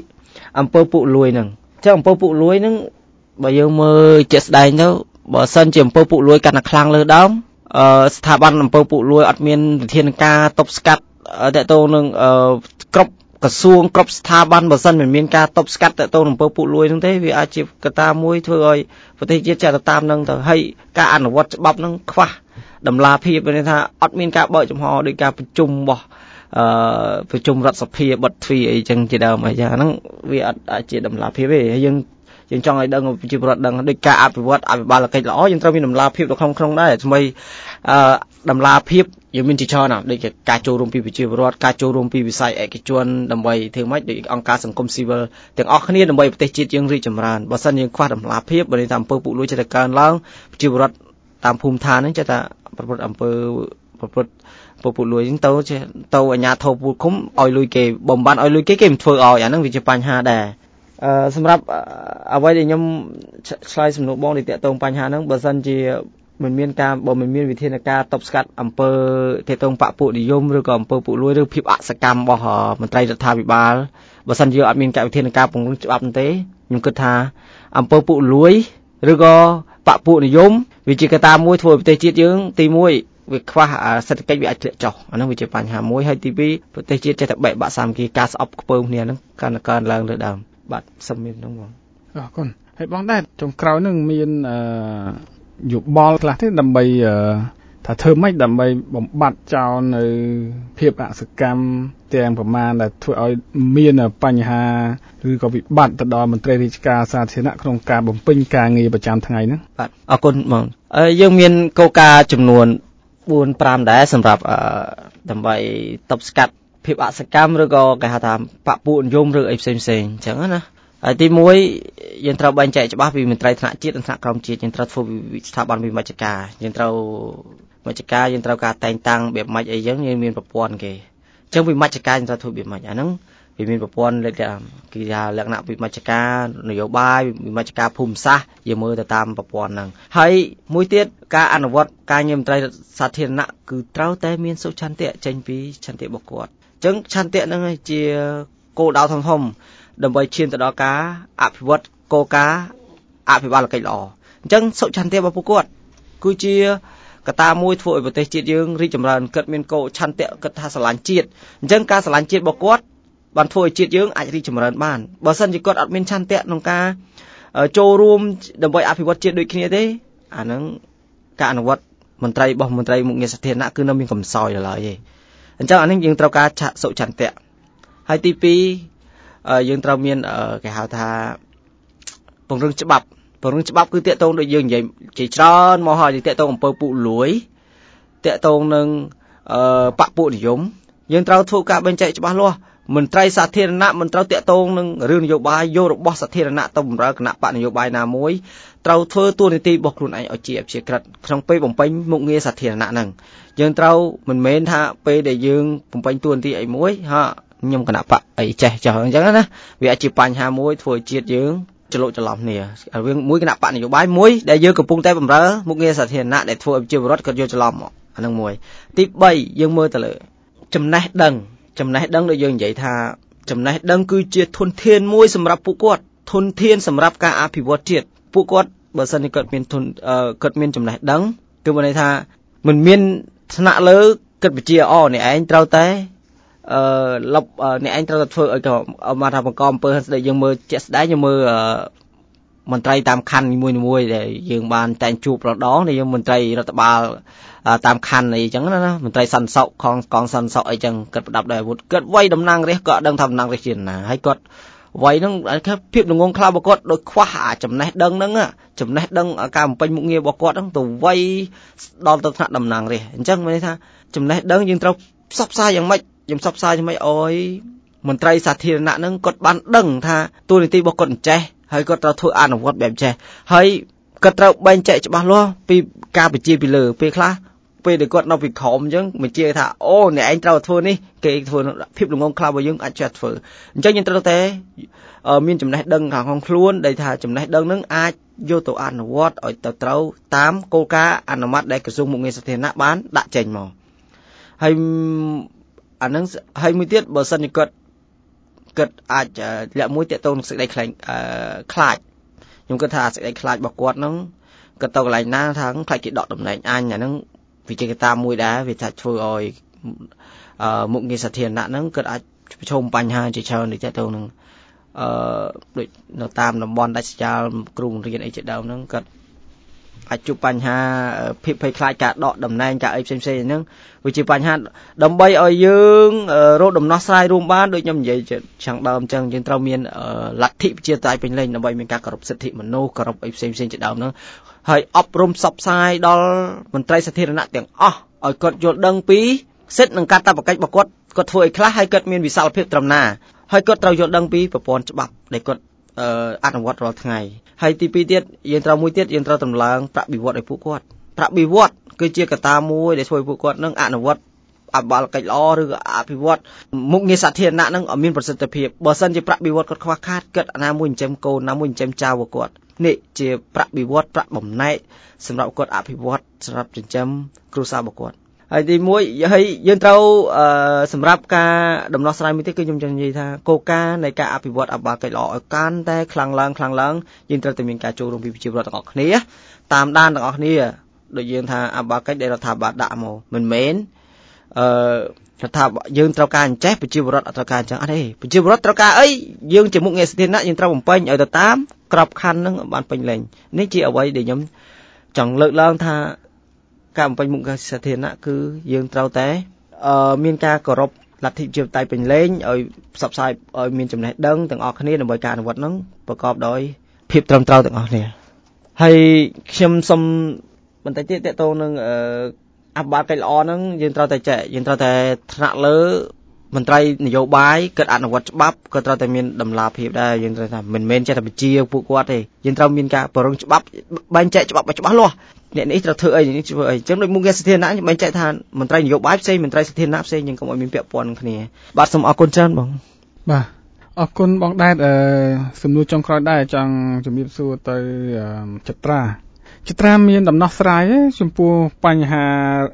2អំពើពុករលួយហ្នឹងអញ្ចឹងអំពើពុករលួយហ្នឹងបើយើងមើលជាក់ស្ដែងទៅបើសិនជាអំពើពុករលួយកាន់តែខ្លាំងលើដើមស្ថាប័នអំពើពុករលួយអត់មានវិធានការទប់ស្កាត់តើតើនឹងក្រសួងគ្រប់ស្ថាប័នបើសិនមិនមានការតបស្កាត់តទៅអំពើពុករលួយហ្នឹងទេវាអាចជាកត្តាមួយធ្វើឲ្យប្រទេសជាតិចាក់ទៅតាមហ្នឹងទៅហើយការអនុវត្តច្បាប់ហ្នឹងខ្វះតម្លាភាពមានថាអត់មានការបើកចំហដោយការប្រជុំរបស់ប្រជុំរដ្ឋសភាបិទទ្វារអីចឹងជាដើមអីចឹងហ្នឹងវាអត់អាចជាតម្លាភាពទេហើយយើងចង់ឲ្យដឹងប្រជាពលរដ្ឋដឹងដោយការអភិវឌ្ឍអភិបាលកិច្ចល្អយើងត្រូវមានតម្លាភាពនៅក្នុងដែរថ្មីតម្លាភាពយើងមានជាច្រើនណាស់ដូចជាការចូលរួមពីប្រជាពលរដ្ឋការចូលរួមពីវិស័យឯកជនដើម្បីធ្វើម៉េចដោយអង្គការសង្គមស៊ីវិលទាំងអស់គ្នាដើម្បីប្រទេសជាតិយើងរីកចម្រើនបើសិនយើងខ្វះតម្លាភាពបើតាមអំពើពុករលួយចិត្តតែកើនឡើងប្រជាពលរដ្ឋតាមភូមិឋានហ្នឹងចិត្តតែប្រព្រឹត្តអំពើពុករលួយហ្នឹងទៅអាជ្ញាធរពូលឃុំឲ្យលុយគេបំបានឲ្យលុយគេមិនធ្វើឲ្យអាហ្នឹងវាជាបញ្ហាដែរសម្រាប់អ្វីដែលខ្ញុំឆ្លើយសំណួរបងដែលតាក់ទងបញ្ហាហ្នឹងបើសិនជាមិនមានវិធានការទប់ស្កាត់អំពើទាក់ទងបកពួកនិយមឬក៏អំពើពុករលួយឬភាពអសកម្មរបស់មន្ត្រីរដ្ឋាភិបាលបើសិនជាអត់មានការវិធានការពង្រឹងច្បាប់ទេខ្ញុំគិតថាអំពើពុករលួយឬក៏បកពួកនិយមវាជាកត្តាមួយធ្វើឲ្យប្រទេសជាតិយើងទី1វាខ្វះសេដ្ឋកិច្ចវាអាចធ្លាក់ចុះអាហ្នឹងវាជាបញ្ហាមួយហើយទី2ប្រទេសជាតិចេះតែបែកបាក់សាមគ្គីការស្អប់ខ្ពើមគ្នាហ្នឹងកាន់តែកើនឡើងលើដើមបាទសូមមានហ្នឹងបងអរគុណហើយបងដែរចុងក្រោយហ្នឹងមានយោបល់ខ្លះទេដើម្បីថាធ្វើម៉េចដើម្បីបំបត្តិចោលនៅភាពអសកម្មទាំងប្រមាណដែលធ្វើឲ្យមានបញ្ហាឬក៏វិបត្តិទៅដល់មន្ត្រីរាជការសាធារណៈក្នុងការបំពេញការងារប្រចាំថ្ងៃហ្នឹងបាទអរគុណបងយើងមានគោលការណ៍ចំនួន 4-5 ដែរសម្រាប់ដើម្បីទប់ស្កាត់ភាពអសកម្មឬក៏គេហៅថាបកពួកនិយមឬអីផ្សេងៗអញ្ចឹងណាហើយទី1យើងត្រូវបែងចែកច្បាស់ពីមន្ត្រីថ្នាក់ជាតិនិងថ្នាក់ក្រោមជាតិយើងត្រូវធ្វើស្ថាប័នវិមជ្ឈការយើងត្រូវការតែងតាំងបែបម៉េចអីចឹងយើងមានប្រព័ន្ធគេអញ្ចឹងវិមជ្ឈការយើងត្រូវធ្វើបែបម៉េចអាហ្នឹងវាមានប្រព័ន្ធគេថាលក្ខណៈវិមជ្ឈការនយោបាយវិមជ្ឈការភូមិសាស្ត្រយើងមើលទៅតាមប្រព័ន្ធហ្នឹងហើយមួយទៀតការអនុវត្តការងារមន្ត្រីសាធារណៈគឺត្រូវតែមានសុឆន្ទៈចេញពីឆន្ទៈរបស់គាត់អញ្ចឹងឆន្ទៈហ្នឹងជាគោលដៅធំដើម្បីឈានទៅដល់ការអភិវឌ្ឍគោលការណ៍អភិបាលកិច្ចល្អអញ្ចឹងសុឆន្ទៈរបស់ពួកគាត់គឺជាកត្តាមួយធ្វើឲ្យប្រទេសជាតិយើងរីកចម្រើនគិតមានកោឆន្ទៈគិតថាស្រឡាញ់ជាតិអញ្ចឹងការស្រឡាញ់ជាតិរបស់គាត់បានធ្វើឲ្យជាតិយើងអាចរីកចម្រើនបានបើសិនជាគាត់អត់មានឆន្ទៈក្នុងការចូលរួមដើម្បីអភិវឌ្ឍជាតិដូចគ្នាទេអាហ្នឹងការអនុវត្តមន្ត្រីរបស់មន្ត្រីមុខងារសាធារណៈគឺនៅមានកំសោយដល់ហើយទេអញ្ចឹងអានេះយើងត្រូវការសុឆន្ទៈហើយទី2យើងត្រូវមានគេហៅថាពង្រឹងច្បាប់គឺតាក់ទងដូចយើងនិយាយជាច្រើនមកហើយតាក់ទងអំពើពុករលួយតាក់ទងនឹងបកពួកនិយមយើងត្រូវធ្វើការបែងចែកច្បាស់លាស់មន្ត្រីសាធារណៈមិនត្រូវតាក់ទងនឹងរឿងនយោបាយយករបស់សាធារណៈទៅបម្រើគណៈបកនយោបាយណាមួយត្រូវធ្វើតួនាទីរបស់ខ្លួនឯងឲ្យជាអព្យាក្រឹតក្នុងពេលបំពេញមុខងារសាធារណៈហ្នឹងយើងត្រូវមិនមែនថាពេលដែលយើងបំពេញតួនាទីអីមួយខ្ញុំគណៈបកអីចេះចោះអញ្ចឹងណាវាអាចជាបញ្ហាមួយធ្វើឲ្យជាតិយើងច្រឡូកច្រឡំគ្នារឿងមួយគណៈបកនយោបាយមួយដែលយើងកំពុងតែបម្រើមុខងារសាធារណៈដែលធ្វើឲ្យប្រជាពលរដ្ឋគាត់យកច្រឡំមកអាហ្នឹងមួយទី3យើងមើលទៅលើចំណេះដឹងដែលយើងនិយាយថាចំណេះដឹងគឺជាធនធានមួយសម្រាប់ពួកគាត់ធនធានសម្រាប់ការអភិវឌ្ឍជាតិពួកគាត់បើសិនជាគាត់មានចំណេះដឹងគឺមានន័យថាមិនមានថ្នាក់លើគិតវិជ្ជាអ្នកឯងត្រូវតែអ្នកឯងត្រូវតែធ្វើឲ្យមកថាបង្កអំពើហិង្សាយើងមើលជាក់ស្ដែងយើងមើលមន្ត្រីតាមខណ្ឌនីមួយៗដែលយើងបានតែងជួបប្រដងដែលយើងមន្ត្រីរដ្ឋបាលតាមខណ្ឌអីចឹងណាមន្ត្រីសន្តិសុខកងសន្តិសុខអីចឹងគាត់ប្រដាប់ដោយអាវុធគាត់វាយតំណាងរាស្ត្រក៏ដឹងថាតំណាងរាស្ត្រជាណាហើយគាត់វាយហ្នឹងភាពល្ងងខ្លៅរបស់គាត់ដោយខ្វះចំណេះដឹងហ្នឹងចំណេះដឹងការបំពេញមុខងាររបស់គាត់ហ្នឹងទៅវាយដល់ទៅថ្នាក់តំណាងរាស្ត្រអញ្ចឹងមានន័យថាចំណេះដឹងយើងត្រូវផ្សព្វផ្សាយយ៉ាងម៉េចឲ្យមន្ត្រីសាធារណៈហ្នឹងគាត់បានដឹងថាទូនីតិរបស់គាត់អញ្ចេះហើយគាត់ត្រូវធ្វើអនុវត្តបែបចេះហើយគាត់ត្រូវបែងចែកច្បាស់លាស់ពីការបញ្ជាពីលើពេលខ្លះពេលដែលគាត់នៅពីក្រោមអញ្ចឹងបញ្ជាថាអូអ្នកឯងត្រូវធ្វើនេះគេធ្វើភាពល្ងងខ្លៅរបស់យើងអាចចេះធ្វើអញ្ចឹងយើងត្រូវតែមានចំណេះដឹងខាងក្នុងខ្លួនដែលថាចំណេះដឹងហ្នឹងអាចយកទៅអនុវត្តឲ្យទៅត្រូវតាមគោលការណ៍អនុម័តដែលក្រសួងមុខងារសាធារណៈបានដាក់ចេញមកហើយអាហ្នឹងហើយមួយទៀតបើសិនជាគាត់អាចលាក់មួយតាក់ទងនឹងសេចក្តីខ្លាចខ្ញុំគិតថាសេចក្តីខ្លាចរបស់គាត់ហ្នឹងគាត់ទៅកន្លែងណាថាខ្លាចគេដកតំណែងអាហ្នឹងវាជាកត្តាមួយដែរវាថាធ្វើឲ្យមុខងារសាធារណៈហ្នឹងគាត់អាចប្រឈមបញ្ហាជាច្រើនដូចទៅនឹងដូចនៅតាមតំបន់ដាច់ស្រយាលគ្រូបង្រៀនអីជាដើមហ្នឹងគាត់អាចជួបបញ្ហាភាពភ័យខ្លាចការដកតំណែងការអីផ្សេងៗហ្នឹងវាជាបញ្ហាដើម្បីឲ្យយើងរកដំណោះស្រាយរួមបានដូចខ្ញុំនិយាយខាងដើមអញ្ចឹងយើងត្រូវមានលទ្ធិប្រជាធិបតេយ្យពេញលេញដើម្បីមានការគោរពសិទ្ធិមនុស្សគោរពអីផ្សេងៗជាដើមហ្នឹងហើយអប់រំផ្សព្វផ្សាយដល់មន្ត្រីសាធារណៈទាំងអស់ឲ្យគាត់យល់ដឹងពីសិទ្ធិនិងកាតព្វកិច្ចរបស់គាត់ធ្វើឲ្យខ្លះហើយគាត់មានវិសាលភាពត្រឹមណាហើយគាត់ត្រូវយល់ដឹងពីប្រព័ន្ធច្បាប់ដែលគាត់អនុវត្តរាល់ថ្ងៃហើយទី2ទៀតយើងត្រូវតម្លើងប្រាក់បៀវត្សឲ្យពួកគាត់ប្រាក់បៀវត្សគឺជាកត្តាមួយដែលធ្វើឲ្យពួកគាត់នឹងអនុវត្តអភិបាលកិច្ចល្អឬក៏អភិវឌ្ឍមុខងារសាធារណៈនឹងឲ្យមានប្រសិទ្ធភាពបើសិនជាប្រាក់បៀវត្សគាត់ខ្វះខាតគាត់ណាមួយចិញ្ចឹមកូនណាមួយចិញ្ចឹមចៅរបស់គាត់នេះជាប្រាក់បៀវត្សប្រាក់បំណែកសម្រាប់គាត់អភិវឌ្ឍសម្រាប់ចិញ្ចឹមគ្រួសាររបស់គាត់ហើយទី1ហើយយើងត្រូវសម្រាប់ការដំណោះស្រាយមួយទៀតគឺខ្ញុំចង់និយាយថាគោលការណ៍នៃការអភិវឌ្ឍអភិបាលកិច្ចល្អឲ្យកាន់តែខ្លាំងឡើងយើងត្រូវតែមានការចូលរួមពីប្រជាពលរដ្ឋទាំងអស់គ្នាតាមដានទាំងអស់គ្នាដូចយើងថាអភិបាលកិច្ចដែលរដ្ឋាភិបាលដាក់មកមិនមែនរដ្ឋាភិបាលយើងត្រូវការអញ្ចេះប្រជាពលរដ្ឋអត់ត្រូវការអញ្ចឹងអត់ទេប្រជាពលរដ្ឋត្រូវការអីយើងជាមុខងារសាធារណៈយើងត្រូវបំពេញឲ្យទៅតាមក្របខ័ណ្ឌនឹងបានពេញលេញនេះជាអ្វីដែលខ្ញុំចង់លើកឡើងថាការបំពេញមុខងារសាធារណៈគឺយើងត្រូវតែមានការគោរពលទ្ធិប្រជាធិបតេយ្យពេញលេញឲ្យផ្សព្វផ្សាយឲ្យមានចំណេះដឹងទាំងអស់គ្នាដើម្បីការអនុវត្តនឹងប្រកបដោយភាពត្រឹមត្រូវទាំងអស់គ្នាហើយខ្ញុំសូមបន្តិចទៀតតទៅនឹងអភិបាលកិច្ចល្អហ្នឹងយើងត្រូវតែថ្នាក់លើមន្ត្រីនយោបាយគាត់អនុវត្តច្បាប់ក៏ត្រូវតែមានតម្លាភាពដែរយើងត្រូវថាមិនមែនចេះតែបញ្ជាពួកគាត់ទេយើងត្រូវមានការប្រឹងច្បាប់បែងចែកច្បាប់ឲ្យច្បាស់លាស់អ្នកនេះត្រូវធ្វើអីនេះធ្វើអីអញ្ចឹងដូចមុខងារសាធារណៈបែងចែកថាមន្ត្រីនយោបាយផ្សេងមន្ត្រីសាធារណៈផ្សេងយើងកុំឲ្យមានពាក់ព័ន្ធគ្នាបាទសូមអរគុណច្រើនបងបាទអរគុណបងដែរសំណួរចុងក្រោយដែរចង់ជំរាបសួរទៅចត្រាមានដំណោះស្រាយចំពោះបញ្ហា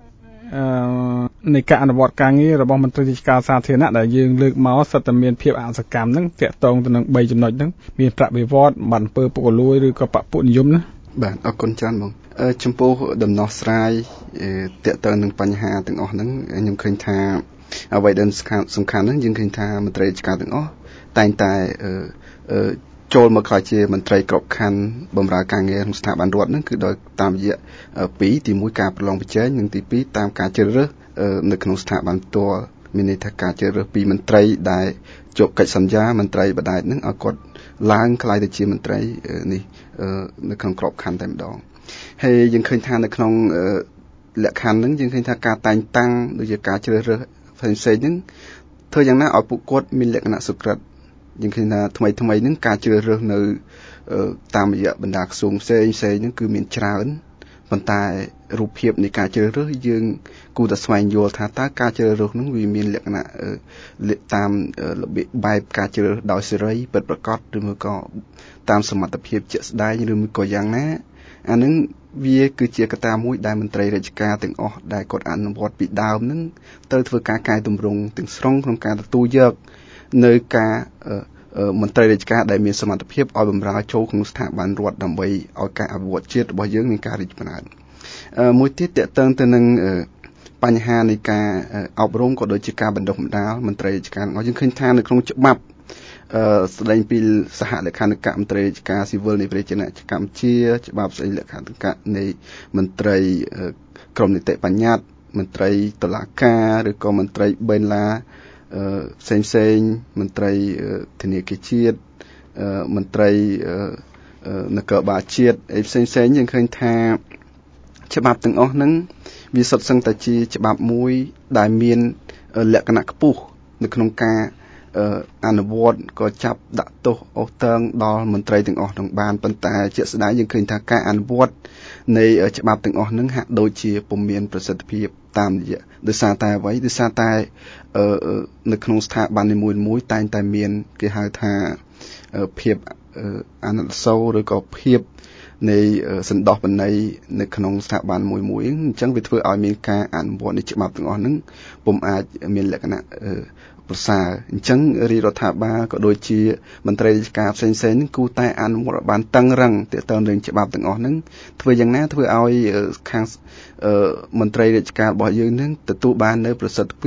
នៃការអនុវត្តការងាររបស់មន្ត្រីរាជការសាធារណៈដែលយើងលើកមកសិតតែមានភាពអសកម្មហ្នឹងតាក់ទងទៅនឹង3ចំណុចហ្នឹងមានប្រាក់បៀវត្សបាត់អំពើពុករលួយឬក៏បពុនិយមណាបាទអរគុណច្រើនបងចំពោះដំណោះស្រាយតាក់ទងនឹងបញ្ហាទាំងអស់ហ្នឹងខ្ញុំឃើញថាអ្វីដែលសំខាន់ហ្នឹងយើងឃើញថាមន្ត្រីរាជការទាំងអស់តែងតែចូលមកខ្លាចជាមន្ត្រីក្របខ័ណ្ឌបម្រើការងារក្នុងស្ថាប័នរដ្ឋហ្នឹងគឺដោយតាមរយៈទី1ការប្រឡងប្រជែងនិងទី2តាមការជ្រើសរើសនៅក្នុងស្ថាប័នផ្ទាល់មានន័យថាការជ្រើសរើសពីមន្ត្រីដែលជាប់កិច្ចសន្យាមន្ត្រីបដែតហ្នឹងឲ្យគាត់ឡើងខ្លាយទៅជាមន្ត្រីនេះនៅក្នុងក្របខ័ណ្ឌតែម្ដងហើយយើងឃើញថានៅក្នុងលក្ខខណ្ឌហ្នឹងយើងឃើញថាការតែងតាំងដូចជាការជ្រើសរើសផ្សេងៗហ្នឹងធ្វើយ៉ាងណាឲ្យពួកគាត់មានលក្ខណៈសុក្រិតយើងឃើញថាថ្មីហ្នឹងការជ្រើសរើសនៅតាមរយៈបណ្ដាក្រសួងផ្សេងហ្នឹងគឺមានច្រើនប៉ុន្តែរូបភាពនៃការជ្រើសរើសយើងគួរតែស្វែងយល់ថាតើការជ្រើសរើសហ្នឹងវាមានលក្ខណៈតាមរបៀបបែបការជ្រើសរើសដោយសេរីពិតប្រាកដឬមួយក៏តាមសមត្ថភាពជាក់ស្ដែងឬមួយក៏យ៉ាងណាអាហ្នឹងវាគឺជាកត្តាមួយដែលមន្ត្រីរាជការទាំងអស់ដែលគាត់អនុវត្តពីដើមហ្នឹងត្រូវធ្វើការកែតម្រង់ទាំងស្រុងក្នុងការទទួលយកនៅការមន្ត្រីរាជការដែលមានសមត្ថភាពឲ្យបម្រើចូលក្នុងស្ថាប័នរដ្ឋដើម្បីឲ្យការអភិវឌ្ឍជាតិរបស់យើងមានការរីកចម្រើនមួយទៀតតកតងទៅនឹងបញ្ហានៃការអប់រំក៏ដូចជាការបណ្ដុះបណ្ដាលមន្ត្រីរាជការរបស់យើងឃើញថានៅក្នុងច្បាប់ស្ដីពីសហលេខានុកៈមន្ត្រីរាជការស៊ីវិលនៃប្រជាជនកម្ពុជាច្បាប់ស្ដីលេខានុកៈនៃមន្ត្រីក្រមនីតិបញ្ញត្តិមន្ត្រីតុលាការឬក៏មន្ត្រីបេនឡាផ្សេងមន្ត្រីធនាគារជាតិមន្ត្រីនគរបាលជាតិអីផ្សេងយើងឃើញថាច្បាប់ទាំងអស់ហ្នឹងវាសុទ្ធសឹងតែជាច្បាប់មួយដែលមានលក្ខណៈខ្ពស់នៅក្នុងការអនុវត្តក៏ចាប់ដាក់ទោសអូសតើងដល់មន្ត្រីទាំងអស់នឹងបានប៉ុន្តែជាក់ស្ដែងយើងឃើញថាការអនុវត្តនៃច្បាប់ទាំងអស់ហ្នឹងហាក់ដូចជាពុំមានប្រសិទ្ធភាពតាមរយៈដោយសារតែអ្វីដោយសារតែនៅក្នុងស្ថាប័ននីមួយៗតែងតែមានគេហៅថាភាពអាណិតសូរឬក៏ភាពនៃសន្តោសបណីនៅក្នុងស្ថាប័នមួយអញ្ចឹងវាធ្វើឲ្យមានការអនុវត្តនៃច្បាប់ទាំងអស់ហ្នឹងពុំអាចមានលក្ខណៈប្រសើរអញ្ចឹងរាជរដ្ឋាភិបាលក៏ដូចជាមន្ត្រីរាជការផ្សេងៗហ្នឹងគូតែអនុវត្តបានតឹងរឹងទាក់ទងនឹងច្បាប់ទាំងអស់ហ្នឹងធ្វើយ៉ាងណាធ្វើឲ្យខាងមន្ត្រីរាជការរបស់យើងហ្នឹងទទួលបាននៅប្រសិទ្ធភាពខ្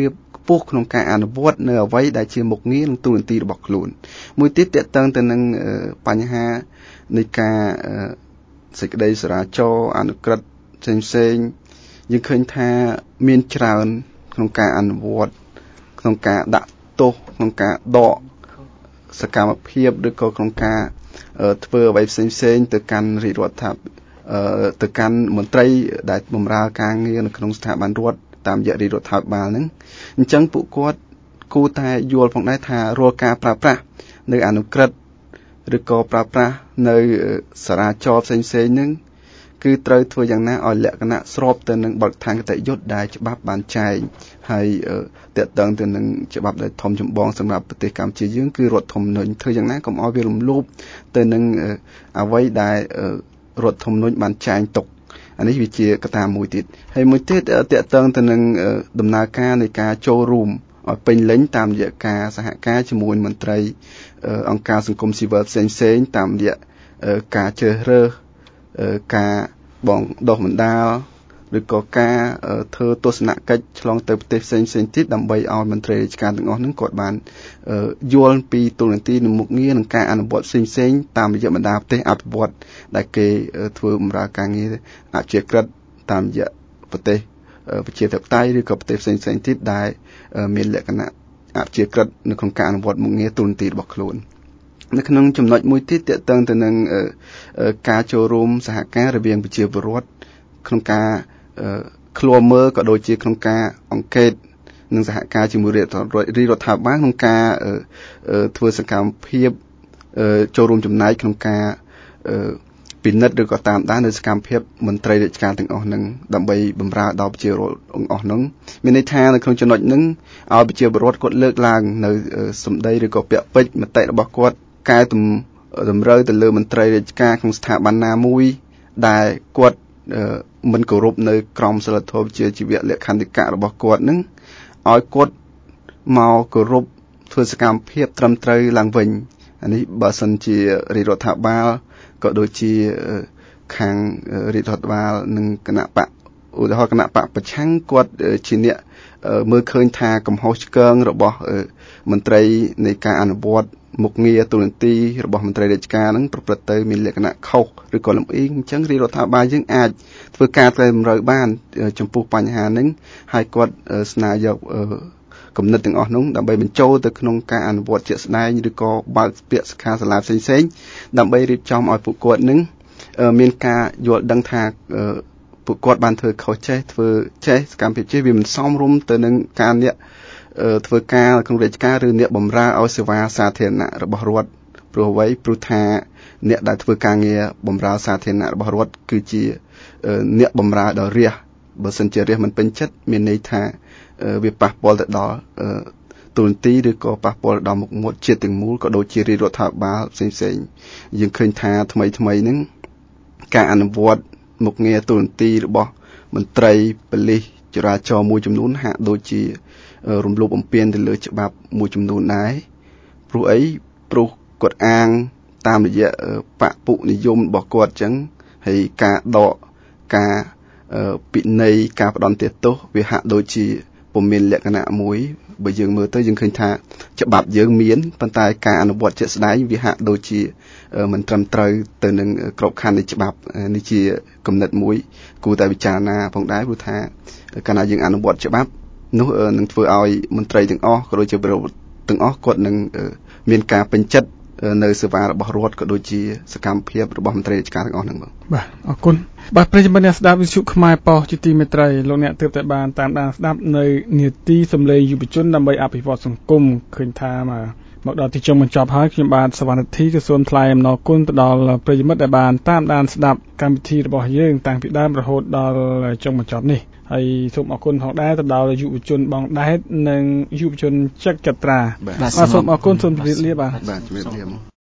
ខ្ពស់ក្នុងការអនុវត្តនៅអ្វីដែលជាមុខងារនិងទូនាទីរបស់ខ្លួនមួយទៀតតកតឹងទៅនឹងបញ្ហានៃការសេចក្តីចរាចរណ៍អនុក្រឹត្យផ្សេងយើងឃើញថាមានច្រើនក្នុងការអនុវត្តក្នុងការដាក់ទោសក្នុងការដកសកម្មភាពឬក៏ក្នុងការធ្វើអ្វីផ្សេងទៅកាន់រាជរដ្ឋាភិបាលទៅកាន់មន្ត្រីដែលបម្រើការងារនៅក្នុងស្ថាប័នរដ្ឋតាមរយៈរាជរដ្ឋាភិបាលហ្នឹងអញ្ចឹងពួកគាត់គួរតែយល់ផងដែរថារាល់ការប្រើប្រាស់នៅអនុក្រឹត្យឬក៏ប្រើប្រាស់នៅសារាចរណ៍ផ្សេងហ្នឹងគឺត្រូវធ្វើយ៉ាងណាឲ្យលក្ខណៈស្របទៅនឹងបទដ្ឋានគតិយុត្តដែលច្បាប់បានចែងហើយតកតឹងទៅនឹងច្បាប់ដែលធំចម្បងសម្រាប់ប្រទេសកម្ពុជាយើងគឺរដ្ឋធម្មនុញ្ញធ្វើយ៉ាងណាកុំឲ្យវារំលោភទៅនឹងអ្វីដែលរដ្ឋធម្មនុញ្ញបានចែងទុកអានេះវាជាកត្តាមួយទៀតហើយមួយទៀតតកតឹងទៅនឹងដំណើរការនៃការចូលរួមឲ្យពេញលេញតាមរយៈការសហការជាមួយមន្ត្រីអង្គការសង្គមស៊ីវិលផ្សេងតាមរយៈការជ្រើសរើសការបងដោះបណ្ដាលឬក៏ការធ្វើទស្សនកិច្ចឆ្លងទៅប្រទេសផ្សេងទៀតដើម្បីឲ្យមន្ត្រីរាជការទាំងអស់ហ្នឹងគាត់បានយល់ពីទូនាទីនិងមុខងារនិងការអនុវត្តផ្សេងតាមរយៈបណ្ដាប្រទេសអភិវឌ្ឍដែលគេធ្វើបម្រើការងារអព្យាក្រឹតតាមរយៈប្រទេសប្រជាធិបតេយ្យឬក៏ប្រទេសផ្សេងទៀតដែលមានលក្ខណៈអព្យាក្រឹតនៅក្នុងការអនុវត្តមុខងារទូនាទីរបស់ខ្លួននៅក្នុងចំណុចមួយទៀតតកតឹងទៅនឹងការចូលរួមសហការរវាងប្រជាពលរដ្ឋក្នុងការឃ្លាំមើលក៏ដូចជាក្នុងការអង្កេតនិងសហការជាមួយរាជរដ្ឋាភិបាលក្នុងការធ្វើសកម្មភាពចូលរួមចំណែកក្នុងការពិនិត្យឬក៏តាមដាននៅសកម្មភាពមន្ត្រីរាជការទាំងអស់ហ្នឹងដើម្បីបម្រើដល់ប្រជាពលរដ្ឋទាំងអស់ហ្នឹងមានន័យថានៅក្នុងចំណុចហ្នឹងឲ្យប្រជាពលរដ្ឋគាត់លើកឡើងនៅសម្ដីឬក៏ពាក្យពេចន៍មតិរបស់គាត់កែតម្រូវទៅលើមន្ត្រីរាជការក្នុងស្ថាប័នណាមួយដែលគាត់មិនគោរពនៅក្រមសីលធម៌ជាជីវៈលក្ខន្តិកៈរបស់គាត់នឹងឲ្យគាត់មកគោរពធ្វើសកម្មភាពត្រឹមត្រូវឡើងវិញអានេះបើសិនជារាជរដ្ឋាភិបាលក៏ដូចជាខាងរាជរដ្ឋាភិបាលនិងគណៈបកឧទាហរណ៍គណៈបកប្រឆាំងគាត់ជាអ្នកមើលឃើញថាកំហុសឆ្គងរបស់មន្ត្រីនៃការអនុវត្តមុខងារទូនាទីរបស់មន្ត្រីរាជការហ្នឹងប្រព្រឹត្តទៅមានលក្ខណៈខុសឬក៏លំអៀងអញ្ចឹងរាជរដ្ឋាភិបាលយើងអាចធ្វើការកែតម្រូវបានចំពោះបញ្ហាហ្នឹងហើយគាត់ស្នើយកគំនិតទាំងអស់នោះដើម្បីបញ្ចូលទៅក្នុងការអនុវត្តជាក់ស្ដែងឬក៏បើកពាក្យសិក្ខាសាលាផ្សេងដើម្បីរៀបចំឲ្យពួកគាត់នឹងមានការយល់ដឹងថាពួកគាត់បានធ្វើខុសចេះធ្វើចេះសកម្មភាពចេះវាមិនសមរម្យទៅនឹងការអ្នកធ្វើការក្នុងរាជការឬអ្នកបម្រើឲ្យសេវាសាធារណៈរបស់រដ្ឋព្រោះអ្វីព្រោះថាអ្នកដែលធ្វើការងារបម្រើសាធារណៈរបស់រដ្ឋគឺជាអ្នកបម្រើដល់រាស្ត្របើសិនជារាស្ត្រមិនពេញចិត្តមានន័យថាវាប៉ះពាល់ទៅដល់ទូនាទីឬក៏ប៉ះពាល់ដល់មុខមាត់ជាតិទាំងមូលក៏ដូចជារាជរដ្ឋាភិបាលផ្សេងយើងឃើញថាថ្មីហ្នឹងការអនុវត្តមុខងារទូនាទីរបស់មន្ត្រីប៉ូលីសចរាចរណ៍មួយចំនួនហាក់ដូចជារំលោភបំពានទៅលើច្បាប់មួយចំនួនដែរព្រោះអីព្រោះគាត់អាងតាមរយៈបពុនិយមរបស់គាត់អញ្ចឹងហើយការដកការពិន័យការផ្ដន់ទោសវាហាក់ដូចជាពុំមានលក្ខណៈមួយបើយើងមើលទៅយើងឃើញថាច្បាប់យើងមានប៉ុន្តែការអនុវត្តជាក់ស្ដែងវាហាក់ដូចជាមិនត្រឹមត្រូវទៅនឹងក្របខ័ណ្ឌនៃច្បាប់នេះជាគំនិតមួយគួរតែពិចារណាផងដែរព្រោះថាកាលណាយើងអនុវត្តច្បាប់នោះនឹងធ្វើឲ្យមន្ត្រីទាំងអស់ក៏ដូចជាប្រវត្តិទាំងអស់គាត់នឹងមានការពេញចិត្តនៅសេវារបស់រដ្ឋក៏ដូចជាសកម្មភាពរបស់មន្ត្រីរាជការទាំងអស់ហ្នឹងបាទអរគុណបាទប្រិយមិត្តអ្នកស្ដាប់វិទ្យុខ្មែរប៉ុស្តិ៍ជាទីមេត្រីលោកអ្នកទើបតែបានតាមដានស្ដាប់នៅនាទីសម្លេងយុវជនដើម្បីអភិវឌ្ឍសង្គមឃើញថាមកដល់ទីចុងបញ្ចប់ហើយខ្ញុំបាទសវណ្ណធីក៏សូមថ្លែងអំណរគុណទៅដល់ប្រិយមិត្តដែលបានតាមដានស្ដាប់កម្មវិធីរបស់យើងតាំងពីដើមរហូតដល់ចុងបញ្ចប់នេះហើយសូមអរគុណផងដែរទៅដល់យុវជនបងដែតនិងយុវជនចឹកចត្រាបាទសូមអរគុណសូមជម្រាបលាបាទជម្រាបលា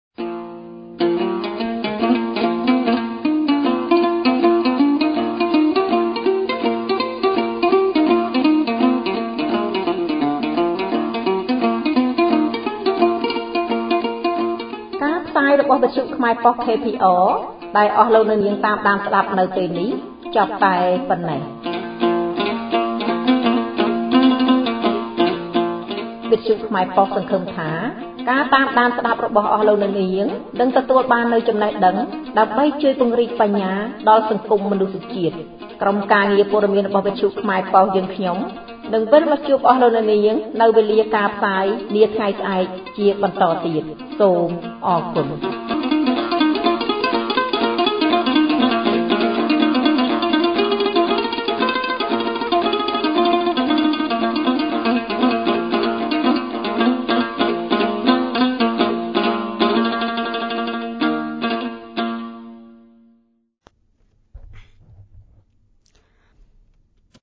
របស់វិទ្យុខ្មែរប៉ុស្តិ៍ KPR ដែលអស់លោកនៅនាងតាមដានស្ដាប់នៅពេលនេះចប់តែប៉ុណ្ណេះវិទ្យុខ្មែរប៉ុស្តិ៍សង្ឃឹមថាការតាមដានស្ដាប់របស់អស់លោកអ្នកនាងនឹងទទួលបាននូវចំណេះដឹងដើម្បីជួយពង្រីកបញ្ញាដល់សង្គមមនុស្សជាតិក្រុមការងារព័ត៌មានរបស់វិទ្យុខ្មែរប៉ុស្តិ៍យើងខ្ញុំនឹងវិលមកជួបអស់លោកអ្នកនាងនៅវេលាការផ្សាយនាថ្ងៃស្អែកជាបន្តទៀតសូមអរគុណ